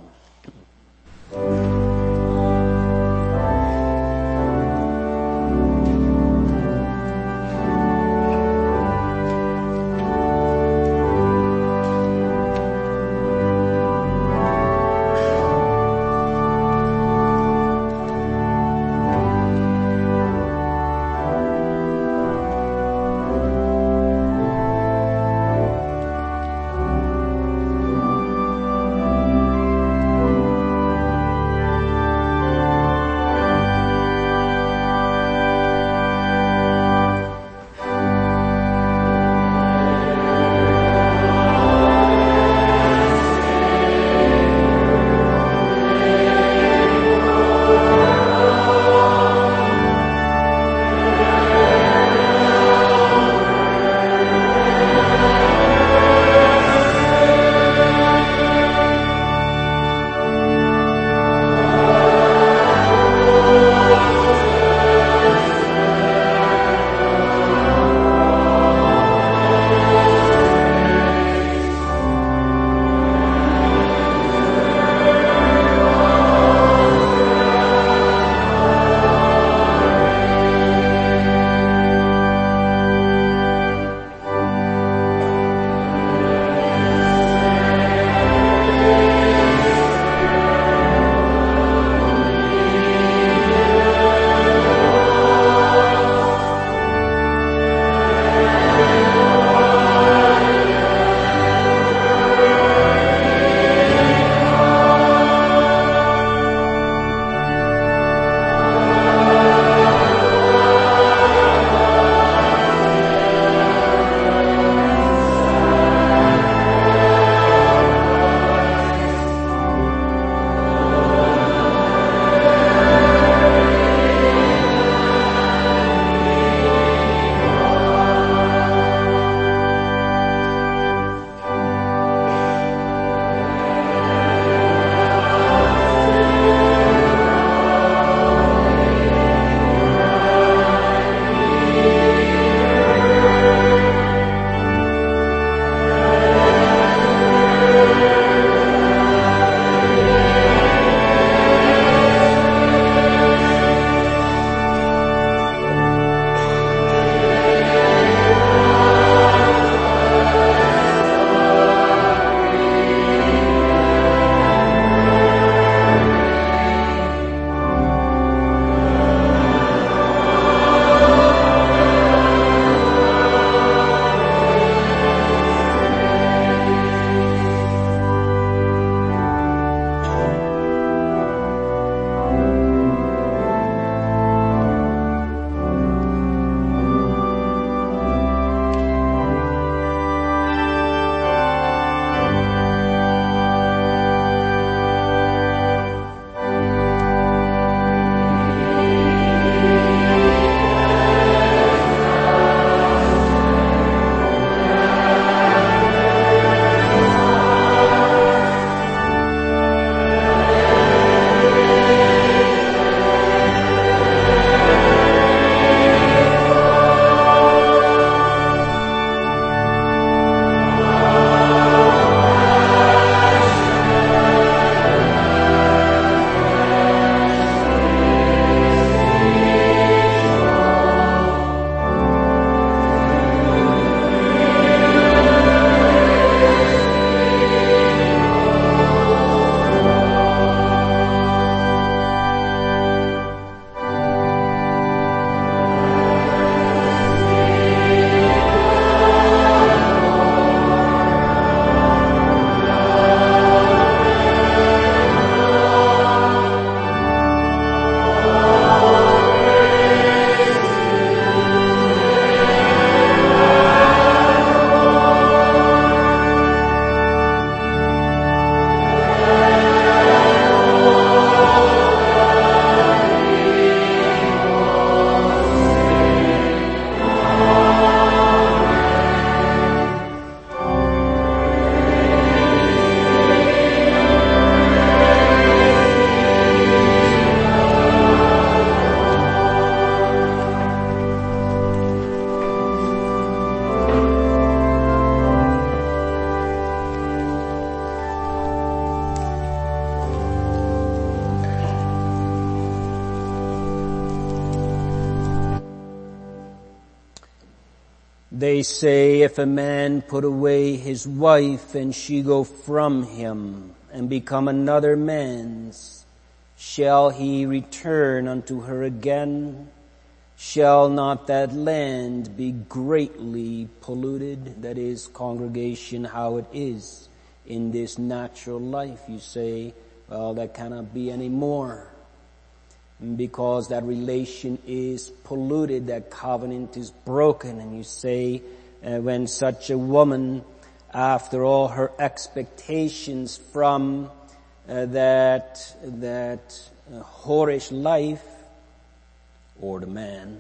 They say, if a man put away his wife and she go from him and become another man's, shall he return unto her again? Shall not that land be greatly polluted? That is, congregation, how it is in this natural life. You say, well, that cannot be anymore, because that relation is polluted, that covenant is broken. And you say, uh, when such a woman, after all her expectations from uh, that that uh, whorish life, or the man,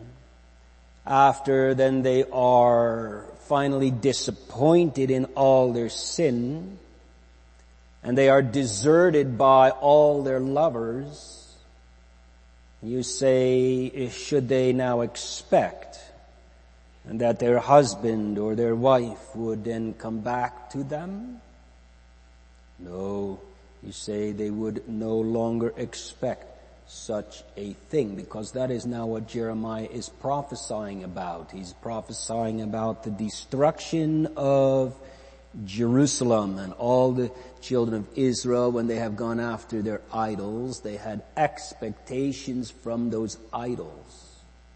after then they are finally disappointed in all their sin, and they are deserted by all their lovers, you say, should they now expect that their husband or their wife would then come back to them? No, you say they would no longer expect such a thing, because that is now what Jeremiah is prophesying about. He's prophesying about the destruction of Jerusalem and all the children of Israel. When they have gone after their idols, they had expectations from those idols.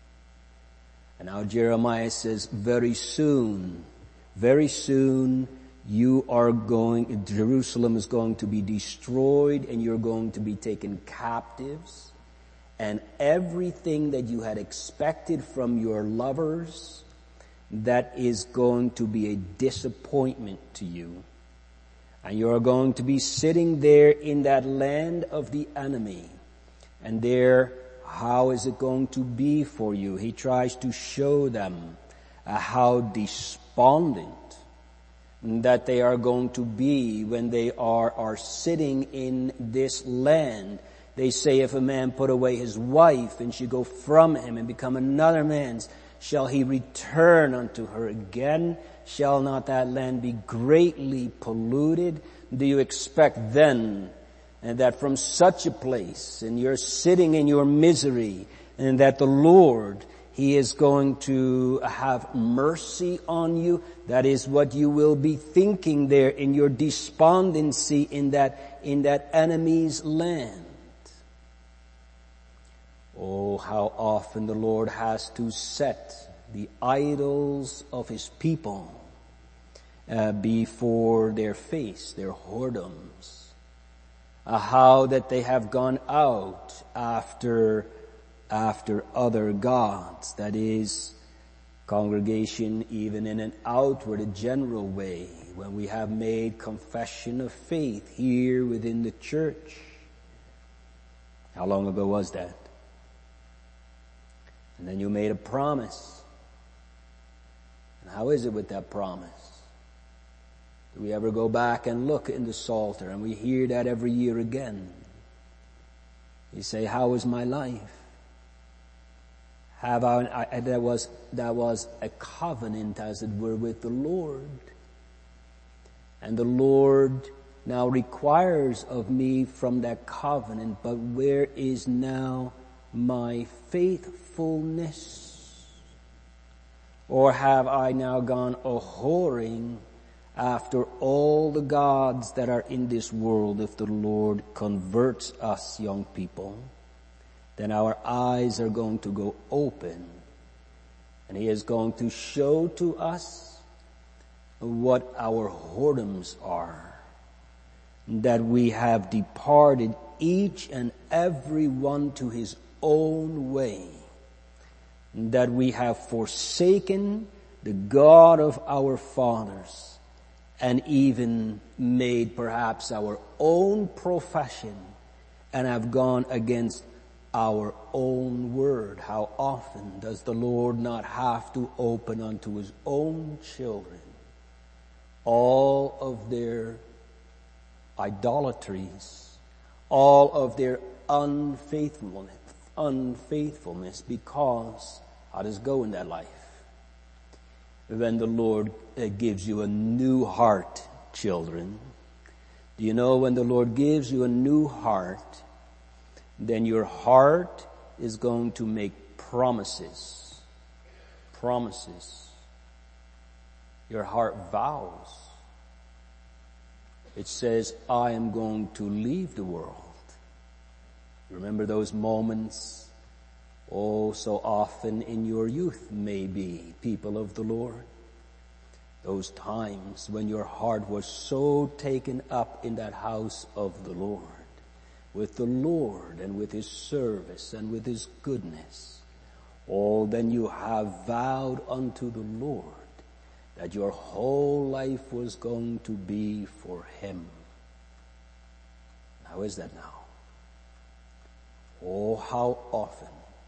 And now Jeremiah says, very soon, very soon you are going, Jerusalem is going to be destroyed and you're going to be taken captives. And everything that you had expected from your lovers, that is going to be a disappointment to you. And you are going to be sitting there in that land of the enemy. And there, how is it going to be for you? He tries to show them uh, how despondent that they are going to be when they are, are sitting in this land. They say, if a man put away his wife and she go from him and become another man's, shall he return unto her again? Shall not that land be greatly polluted? Do you expect then and that from such a place, and you're sitting in your misery, and that the Lord, He is going to have mercy on you? That is what you will be thinking there in your despondency in that, in that enemy's land. Oh, how often the Lord has to set the idols of His people uh, before their face, their whoredoms. Uh, how that they have gone out after, after other gods. That is, congregation, even in an outward, a general way, when we have made confession of faith here within the church. How long ago was that? And then you made a promise. And how is it with that promise? Do we ever go back and look in the Psalter? And we hear that every year again. You say, how is my life? Have I, I, that was, that was a covenant, as it were, with the Lord. And the Lord now requires of me from that covenant, but where is now my faithfulness? Or have I now gone a-whoring after all the gods that are in this world? If the Lord converts us, young people, then our eyes are going to go open, and He is going to show to us what our whoredoms are, that we have departed each and every one to his own way, that we have forsaken the God of our fathers, and even made perhaps our own profession, and have gone against our own word. How often does the Lord not have to open unto His own children all of their idolatries, all of their unfaithfulness, unfaithfulness, because how does it go in that life? When the Lord uh, gives you a new heart, children, do you know when the Lord gives you a new heart, then your heart is going to make promises. Promises. Your heart vows. It says, I am going to leave the world. Remember those moments, oh, so often in your youth, maybe, people of the Lord. Those times when your heart was so taken up in that house of the Lord, with the Lord and with His service and with His goodness. Oh, then you have vowed unto the Lord that your whole life was going to be for Him. How is that now? Oh, how often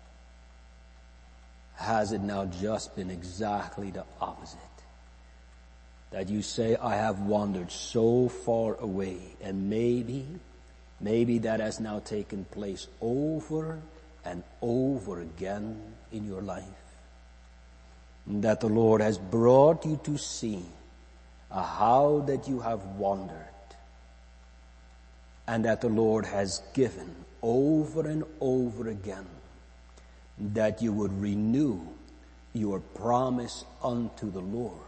has it now just been exactly the opposite? That you say, I have wandered so far away, and maybe, maybe that has now taken place over and over again in your life. That the Lord has brought you to see uh, how that you have wandered, and that the Lord has given over and over again that you would renew your promise unto the Lord.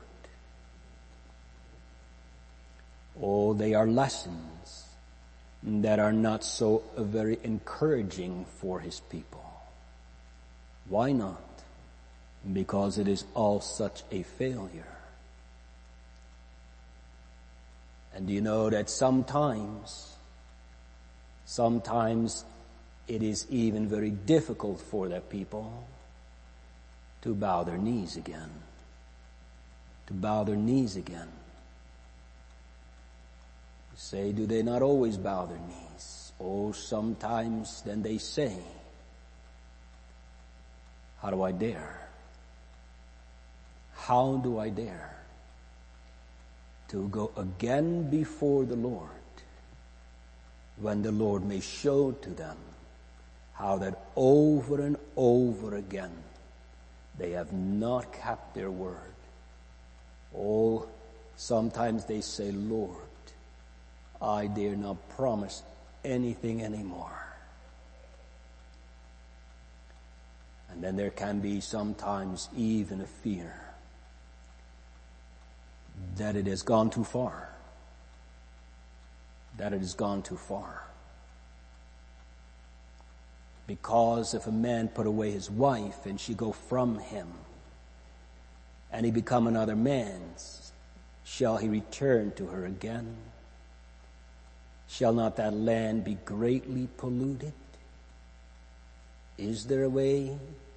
Oh, they are lessons that are not so very encouraging for His people. Why not? Because it is all such a failure. And do you know that sometimes, sometimes it is even very difficult for that people to bow their knees again. To bow their knees again. Say, do they not always bow their knees? Oh, sometimes then they say, how do I dare? How do I dare to go again before the Lord when the Lord may show to them how that over and over again they have not kept their word. Oh, sometimes they say, Lord, I dare not promise anything anymore. And then there can be sometimes even a fear that it has gone too far. That it has gone too far. Because if a man put away his wife and she go from him and he become another man's, shall he return to her again? Shall not that land be greatly polluted? Is there a way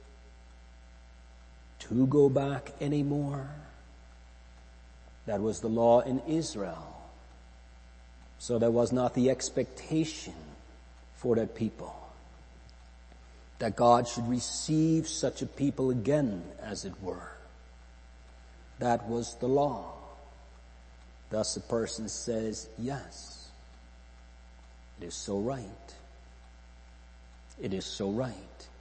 to go back anymore? That was the law in Israel. So there was not the expectation for that people that God should receive such a people again, as it were. That was the law. Thus a person says, yes, it is so right. It is so right.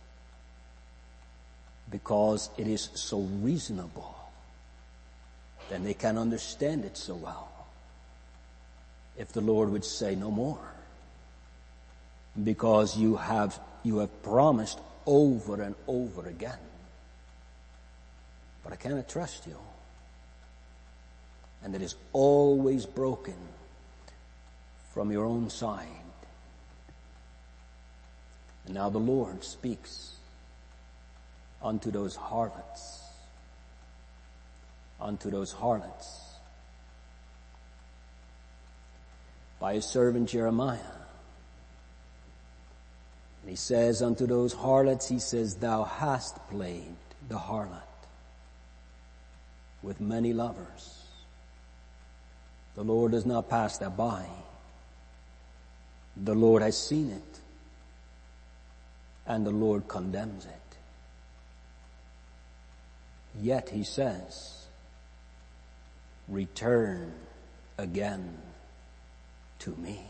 Because it is so reasonable. Then they can understand it so well. If the Lord would say no more. Because you have, you have promised over and over again. But I cannot trust you. And it is always broken from your own side. And now the Lord speaks unto those harlots, unto those harlots, by His servant Jeremiah. And He says unto those harlots, He says, thou hast played the harlot with many lovers. The Lord does not pass that by. The Lord has seen it. And the Lord condemns it. Yet He says, return again to me.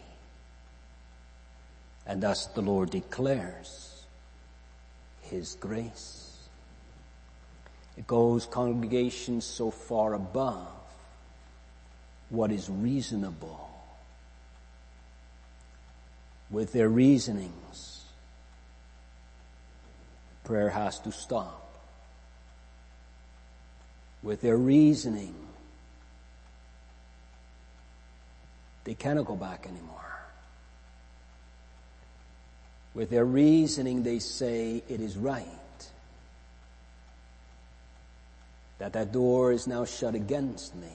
And thus the Lord declares His grace. It goes, congregation, so far above what is reasonable. With their reasonings, prayer has to stop. With their reasoning, they cannot go back anymore. With their reasoning, they say it is right that that door is now shut against me.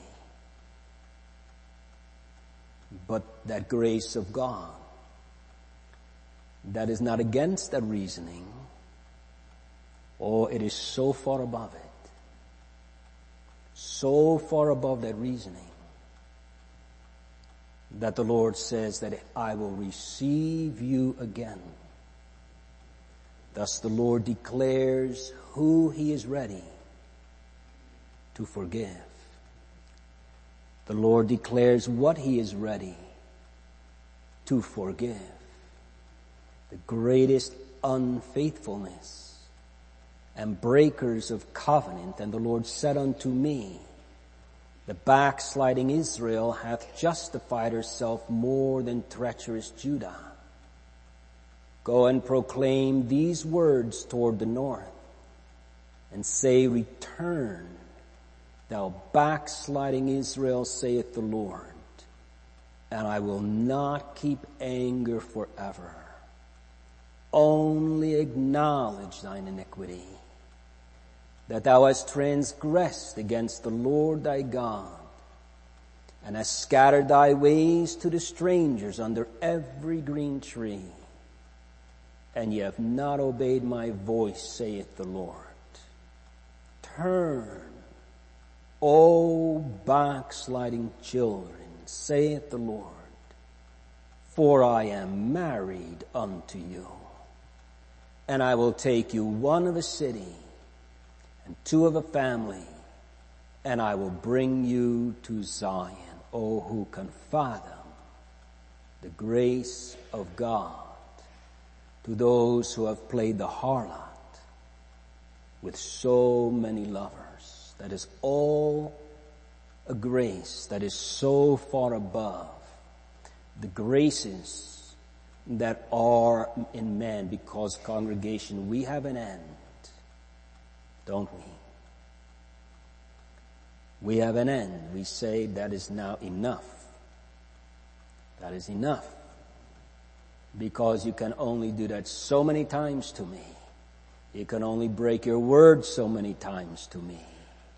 But that grace of God, that is not against that reasoning, oh, it is so far above it, so far above that reasoning, that the Lord says that I will receive you again. Thus the Lord declares who He is ready to forgive. The Lord declares what He is ready to forgive. The greatest unfaithfulness and breakers of covenant. And the Lord said unto me, the backsliding Israel hath justified herself more than treacherous Judah. Go and proclaim these words toward the north, and say, return, thou backsliding Israel, saith the Lord, and I will not keep anger forever. Only acknowledge thine iniquity, that thou hast transgressed against the Lord thy God, and hast scattered thy ways to the strangers under every green tree, and ye have not obeyed my voice, saith the Lord. Turn, O backsliding children, saith the Lord, for I am married unto you, and I will take you one of a city and two of a family, and I will bring you to Zion. Oh, who can fathom the grace of God to those who have played the harlot with so many lovers? That is all a grace that is so far above the graces that are in man, because, congregation, we have an end, don't we? We have an end. We say that is now enough. That is enough. Because you can only do that so many times to me. You can only break your word so many times to me.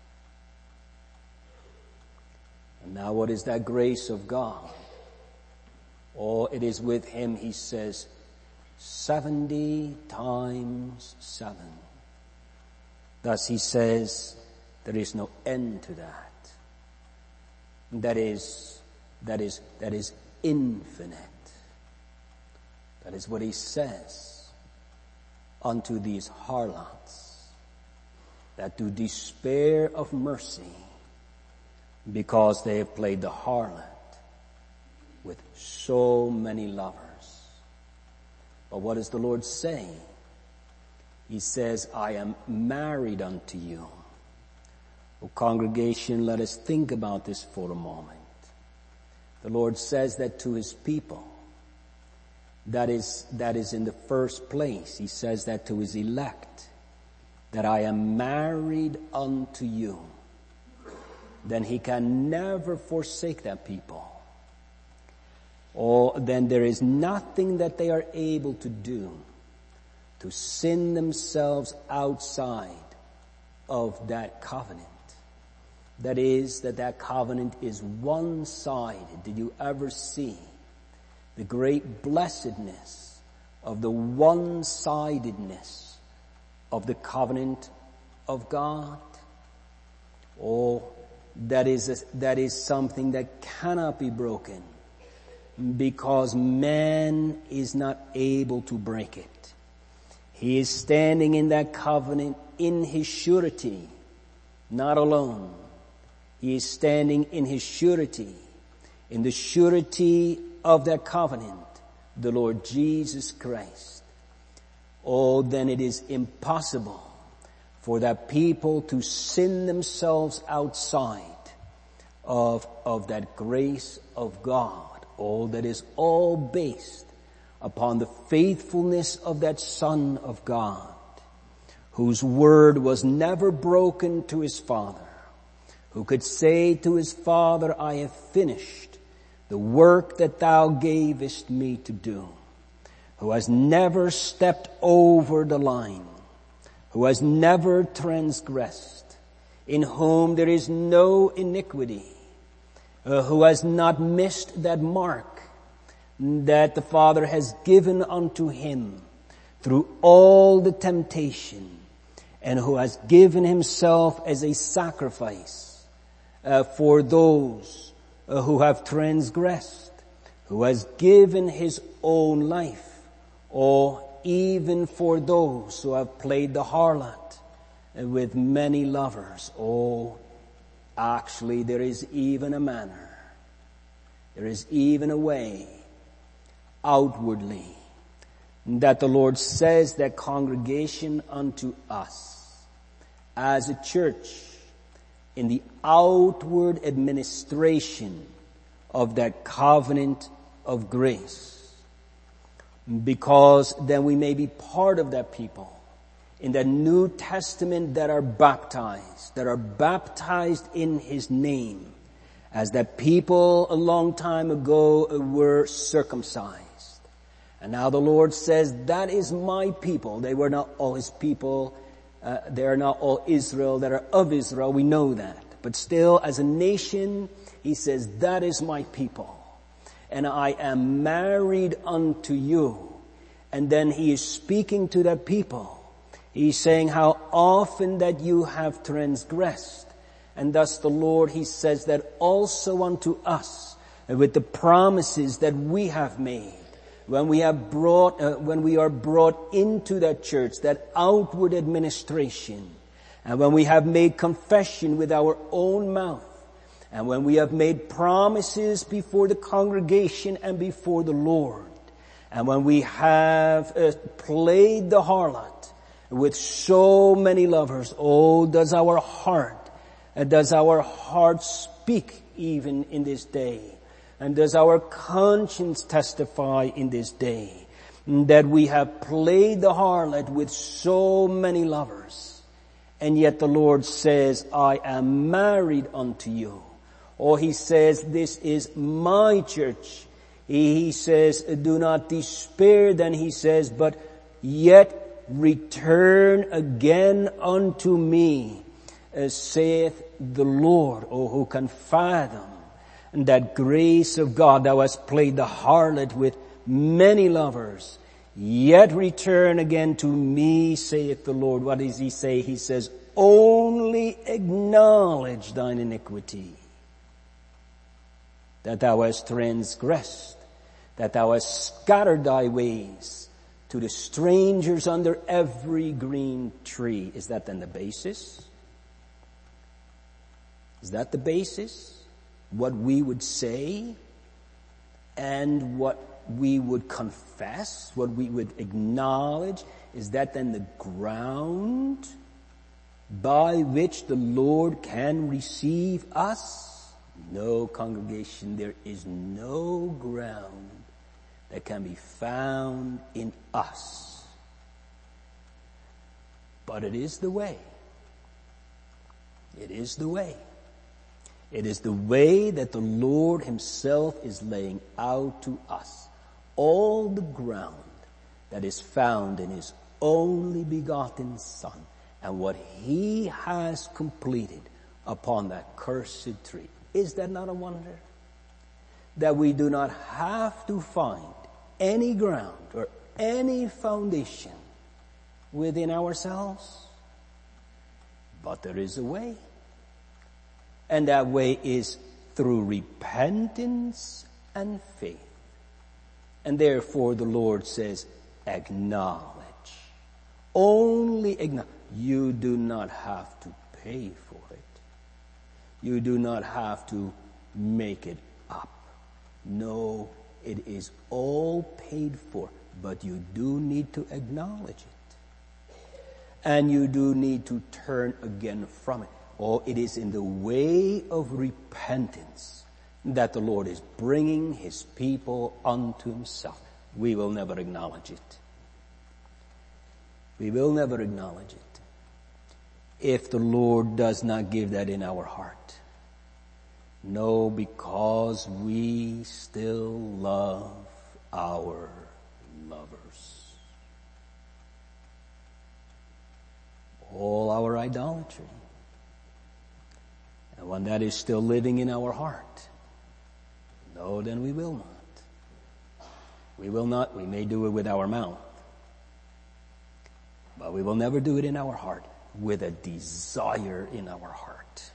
And now what is that grace of God? Oh, it is with Him, He says, seventy times seven. Thus He says, there is no end to that. That is, that is, that is infinite. That is what He says unto these harlots that do despair of mercy because they have played the harlot with so many lovers. But what does the Lord say? He says, I am married unto you. Oh, congregation, let us think about this for a moment. The Lord says that to His people. That is, that is in the first place. He says that to His elect, that I am married unto you. Then He can never forsake that people. Or then there is nothing that they are able to do to sin themselves outside of that covenant. That is, that that covenant is one-sided. Did you ever see the great blessedness of the one-sidedness of the covenant of God? Oh, that is, a, that is something that cannot be broken, because man is not able to break it. He is standing in that covenant in his surety, not alone. He is standing in his surety, in the surety of that covenant, the Lord Jesus Christ. Oh, then it is impossible for that people to sin themselves outside of, of that grace of God. Oh, that is all based upon the faithfulness of that Son of God, whose word was never broken to His Father, who could say to His Father, I have finished, the work that thou gavest me to do, who has never stepped over the line, who has never transgressed, in whom there is no iniquity, uh, who has not missed that mark that the Father has given unto him through all the temptation, and who has given himself as a sacrifice uh, for those uh, who have transgressed, who has given his own life, or even for those who have played the harlot uh, with many lovers. Oh, actually there is even a manner, there is even a way outwardly that the Lord says that congregation unto us as a church in the outward administration of that covenant of grace, because then we may be part of that people in the New Testament that are baptized, that are baptized in his name, as that people a long time ago were circumcised. And now the Lord says, that is my people. They were not all his people. Uh, they are not all Israel that are of Israel. We know that. But still, as a nation, he says, that is my people. And I am married unto you. And then he is speaking to that people. He's saying how often that you have transgressed. And thus the Lord, he says that also unto us, with the promises that we have made. When we have brought, uh, when we are brought into that church, that outward administration, and when we have made confession with our own mouth, and when we have made promises before the congregation and before the Lord, and when we have uh, played the harlot with so many lovers, oh, does our heart, uh, does our heart speak even in this day? And does our conscience testify in this day that we have played the harlot with so many lovers, and yet the Lord says, I am married unto you. Or he says, this is my church. He, he says, do not despair, then he says, but yet return again unto me, as saith the Lord. Oh, who can fathom and that grace of God? Thou hast played the harlot with many lovers, yet return again to me, saith the Lord. What does he say? He says, only acknowledge thine iniquity, that thou hast transgressed, that thou hast scattered thy ways to the strangers under every green tree. Is that then the basis? Is that the basis? What we would say and what we would confess, what we would acknowledge, is that then the ground by which the Lord can receive us? No, congregation, there is no ground that can be found in us. But it is the way. It is the way. It is the way that the Lord himself is laying out to us. All the ground that is found in his only begotten Son, and what he has completed upon that cursed tree. Is that not a wonder? That we do not have to find any ground or any foundation within ourselves, but there is a way. And that way is through repentance and faith. And therefore the Lord says, acknowledge. Only acknowledge. You do not have to pay for it. You do not have to make it up. No, it is all paid for. But you do need to acknowledge it. And you do need to turn again from it. Oh, it is in the way of repentance that the Lord is bringing his people unto himself. We will never acknowledge it. We will never acknowledge it if the Lord does not give that in our heart. No, because we still love our lovers. All our idolatry, and when that is still living in our heart, no, then we will not. We will not. We may do it with our mouth, but we will never do it in our heart with a desire in our heart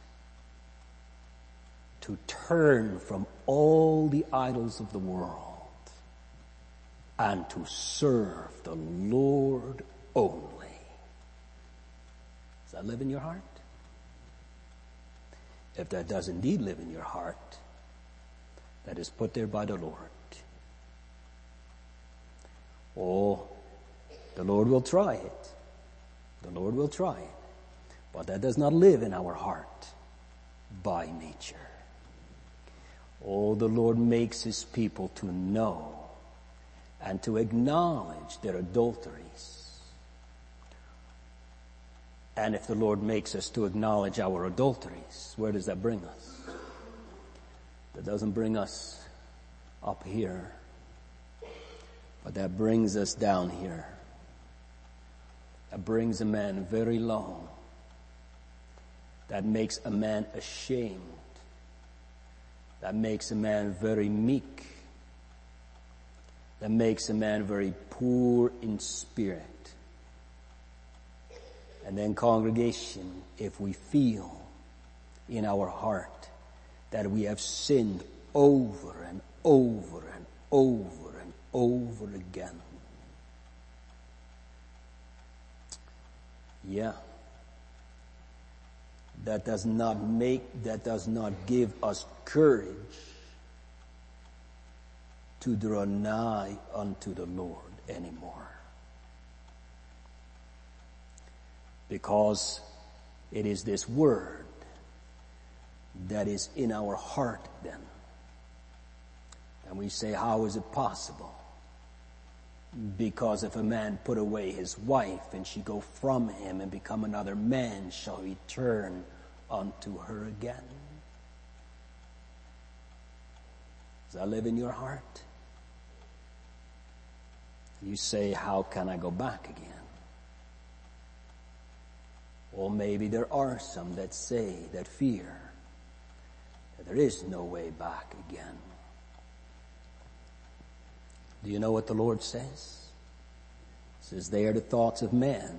to turn from all the idols of the world and to serve the Lord only. Does that live in your heart? If that does indeed live in your heart, that is put there by the Lord. Oh, the Lord will try it. The Lord will try it. But that does not live in our heart by nature. Oh, the Lord makes His people to know and to acknowledge their adulteries. And if the Lord makes us to acknowledge our adulteries, where does that bring us? That doesn't bring us up here, but that brings us down here. That brings a man very low. That makes a man ashamed. That makes a man very meek. That makes a man very poor in spirit. And then, congregation, if we feel in our heart that we have sinned over and over and over and over again, yeah, that does not make, that does not give us courage to draw nigh unto the Lord anymore. Because it is this word that is in our heart then. And we say, how is it possible? Because if a man put away his wife and she go from him and become another man, shall he turn unto her again? Does that live in your heart? You say, how can I go back again? Or maybe there are some that say, that fear, that there is no way back again. Do you know what the Lord says? He says, they are the thoughts of men.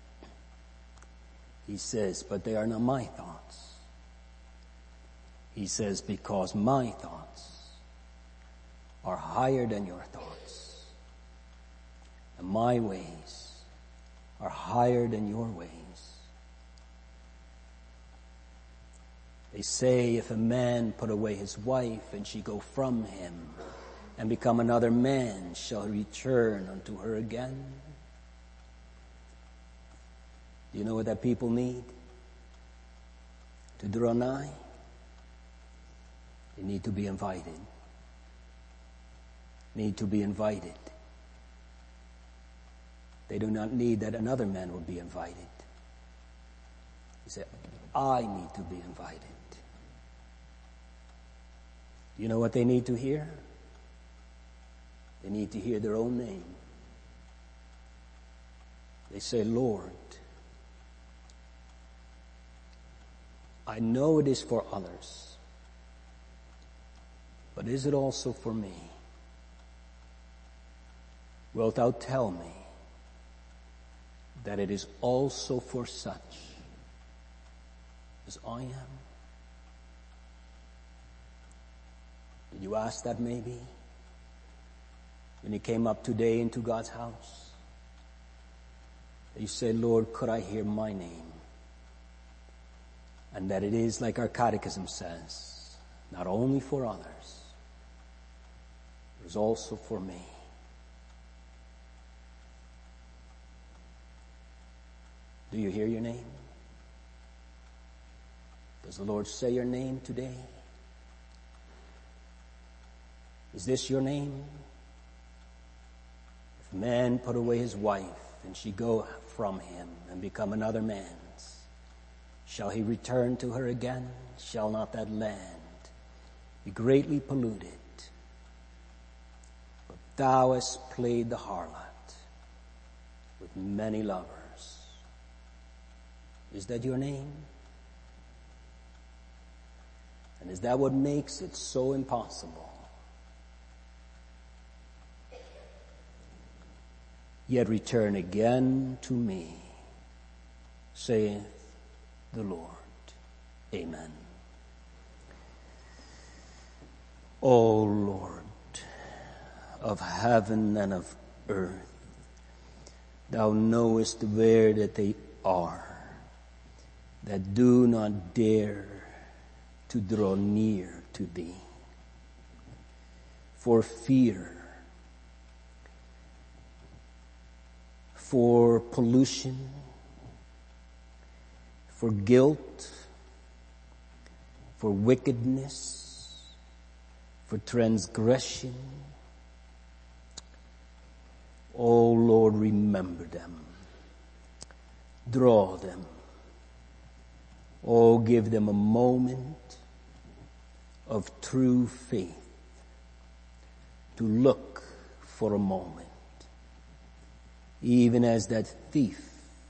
He says, but they are not my thoughts. He says, because my thoughts are higher than your thoughts, and my ways are higher than your ways. They say, if a man put away his wife and she go from him and become another man, shall he return unto her again? Do you know what that people need to draw nigh? They need to be invited. Need to be invited. They do not need that another man will be invited. He said, I need to be invited. Do you know what they need to hear? They need to hear their own name. They say, Lord, I know it is for others, but is it also for me? Wilt thou tell me that it is also for such as I am? Did you ask that maybe when you came up today into God's house? You say, Lord, could I hear my name? And that it is like our catechism says, not only for others, it is also for me. Do you hear your name? Does the Lord say your name today? Is this your name? If a man put away his wife and she go from him and become another man's, shall he return to her again? Shall not that land be greatly polluted. But thou hast played the harlot with many lovers. Is that your name? And is that what makes it so impossible? Yet return again to me, saith the Lord. Amen. O Lord of heaven and of earth, thou knowest where that they are, that do not dare to draw near to thee, for fear, for pollution, for guilt, for wickedness, for transgression. O Lord, remember them. Draw them. Oh, give them a moment of true faith to look for a moment, even as that thief,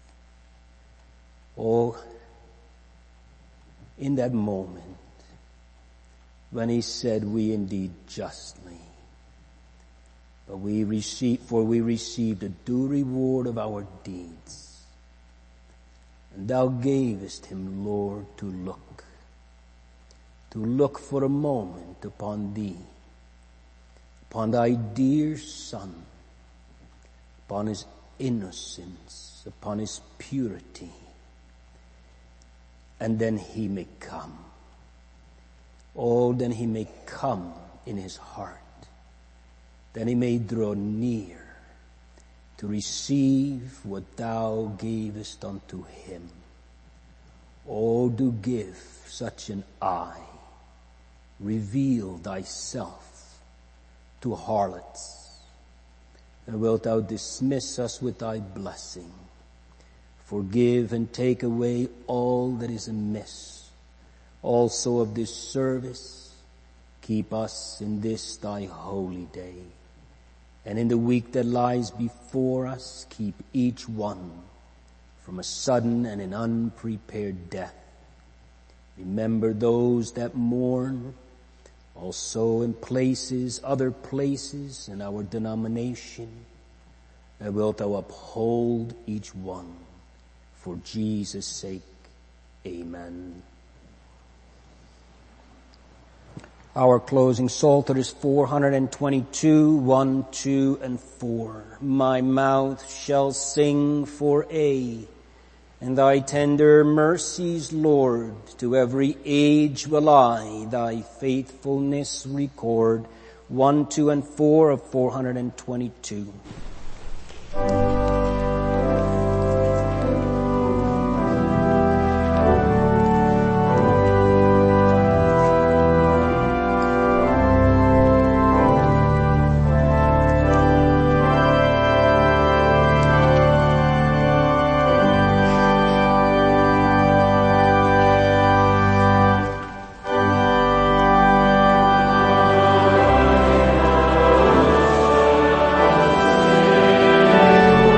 oh, in that moment when he said, we indeed justly, but we received, for we received a due reward of our deeds. And thou gavest him, Lord, to look, to look for a moment upon thee, upon thy dear Son, upon his innocence, upon his purity. And then he may come. Oh, then he may come in his heart. Then he may draw near to receive what thou gavest unto him. Oh, do give such an eye. Reveal thyself to harlots. And wilt thou dismiss us with thy blessing. Forgive and take away all that is amiss. Also of this service, keep us in this thy holy day. And in the week that lies before us, keep each one from a sudden and an unprepared death. Remember those that mourn, also in places, other places in our denomination, and wilt thou uphold each one for Jesus' sake. Amen. Our closing Psalter is four twenty-two, one, two, and four. My mouth shall sing for aye, and thy tender mercies, Lord, to every age will I thy faithfulness record. One, two, and four of four twenty-two. Amen.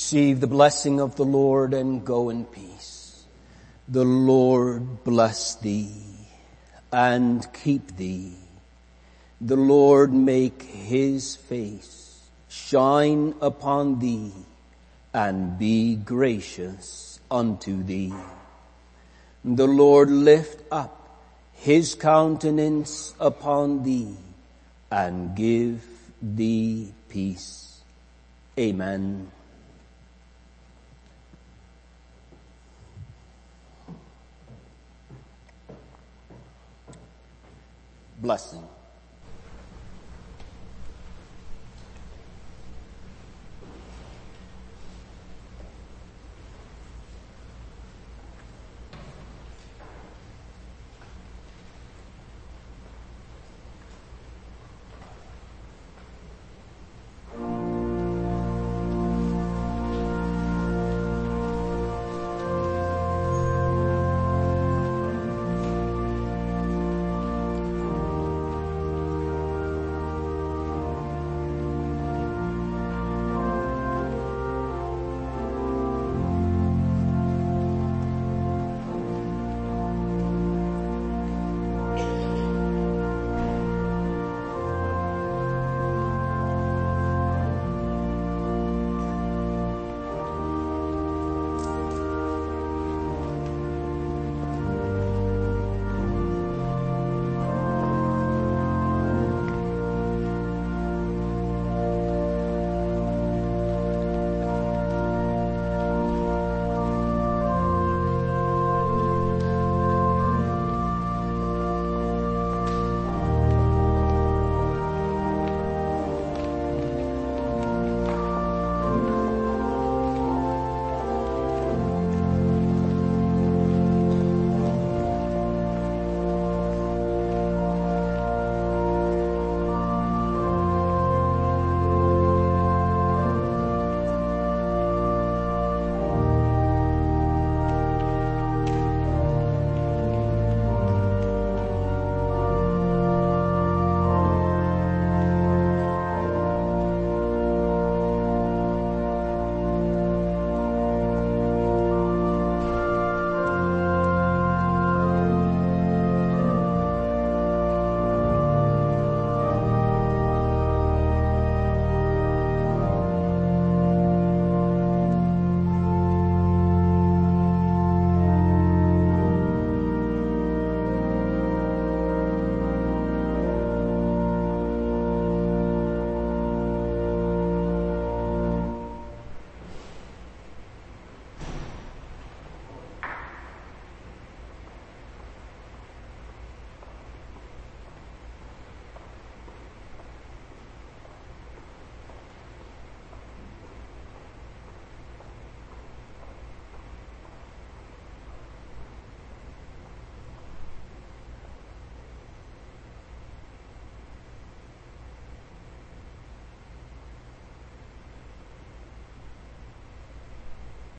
Receive the blessing of the Lord and go in peace. The Lord bless thee and keep thee. The Lord make his face shine upon thee and be gracious unto thee. The Lord lift up his countenance upon thee and give thee peace. Amen. Blessing.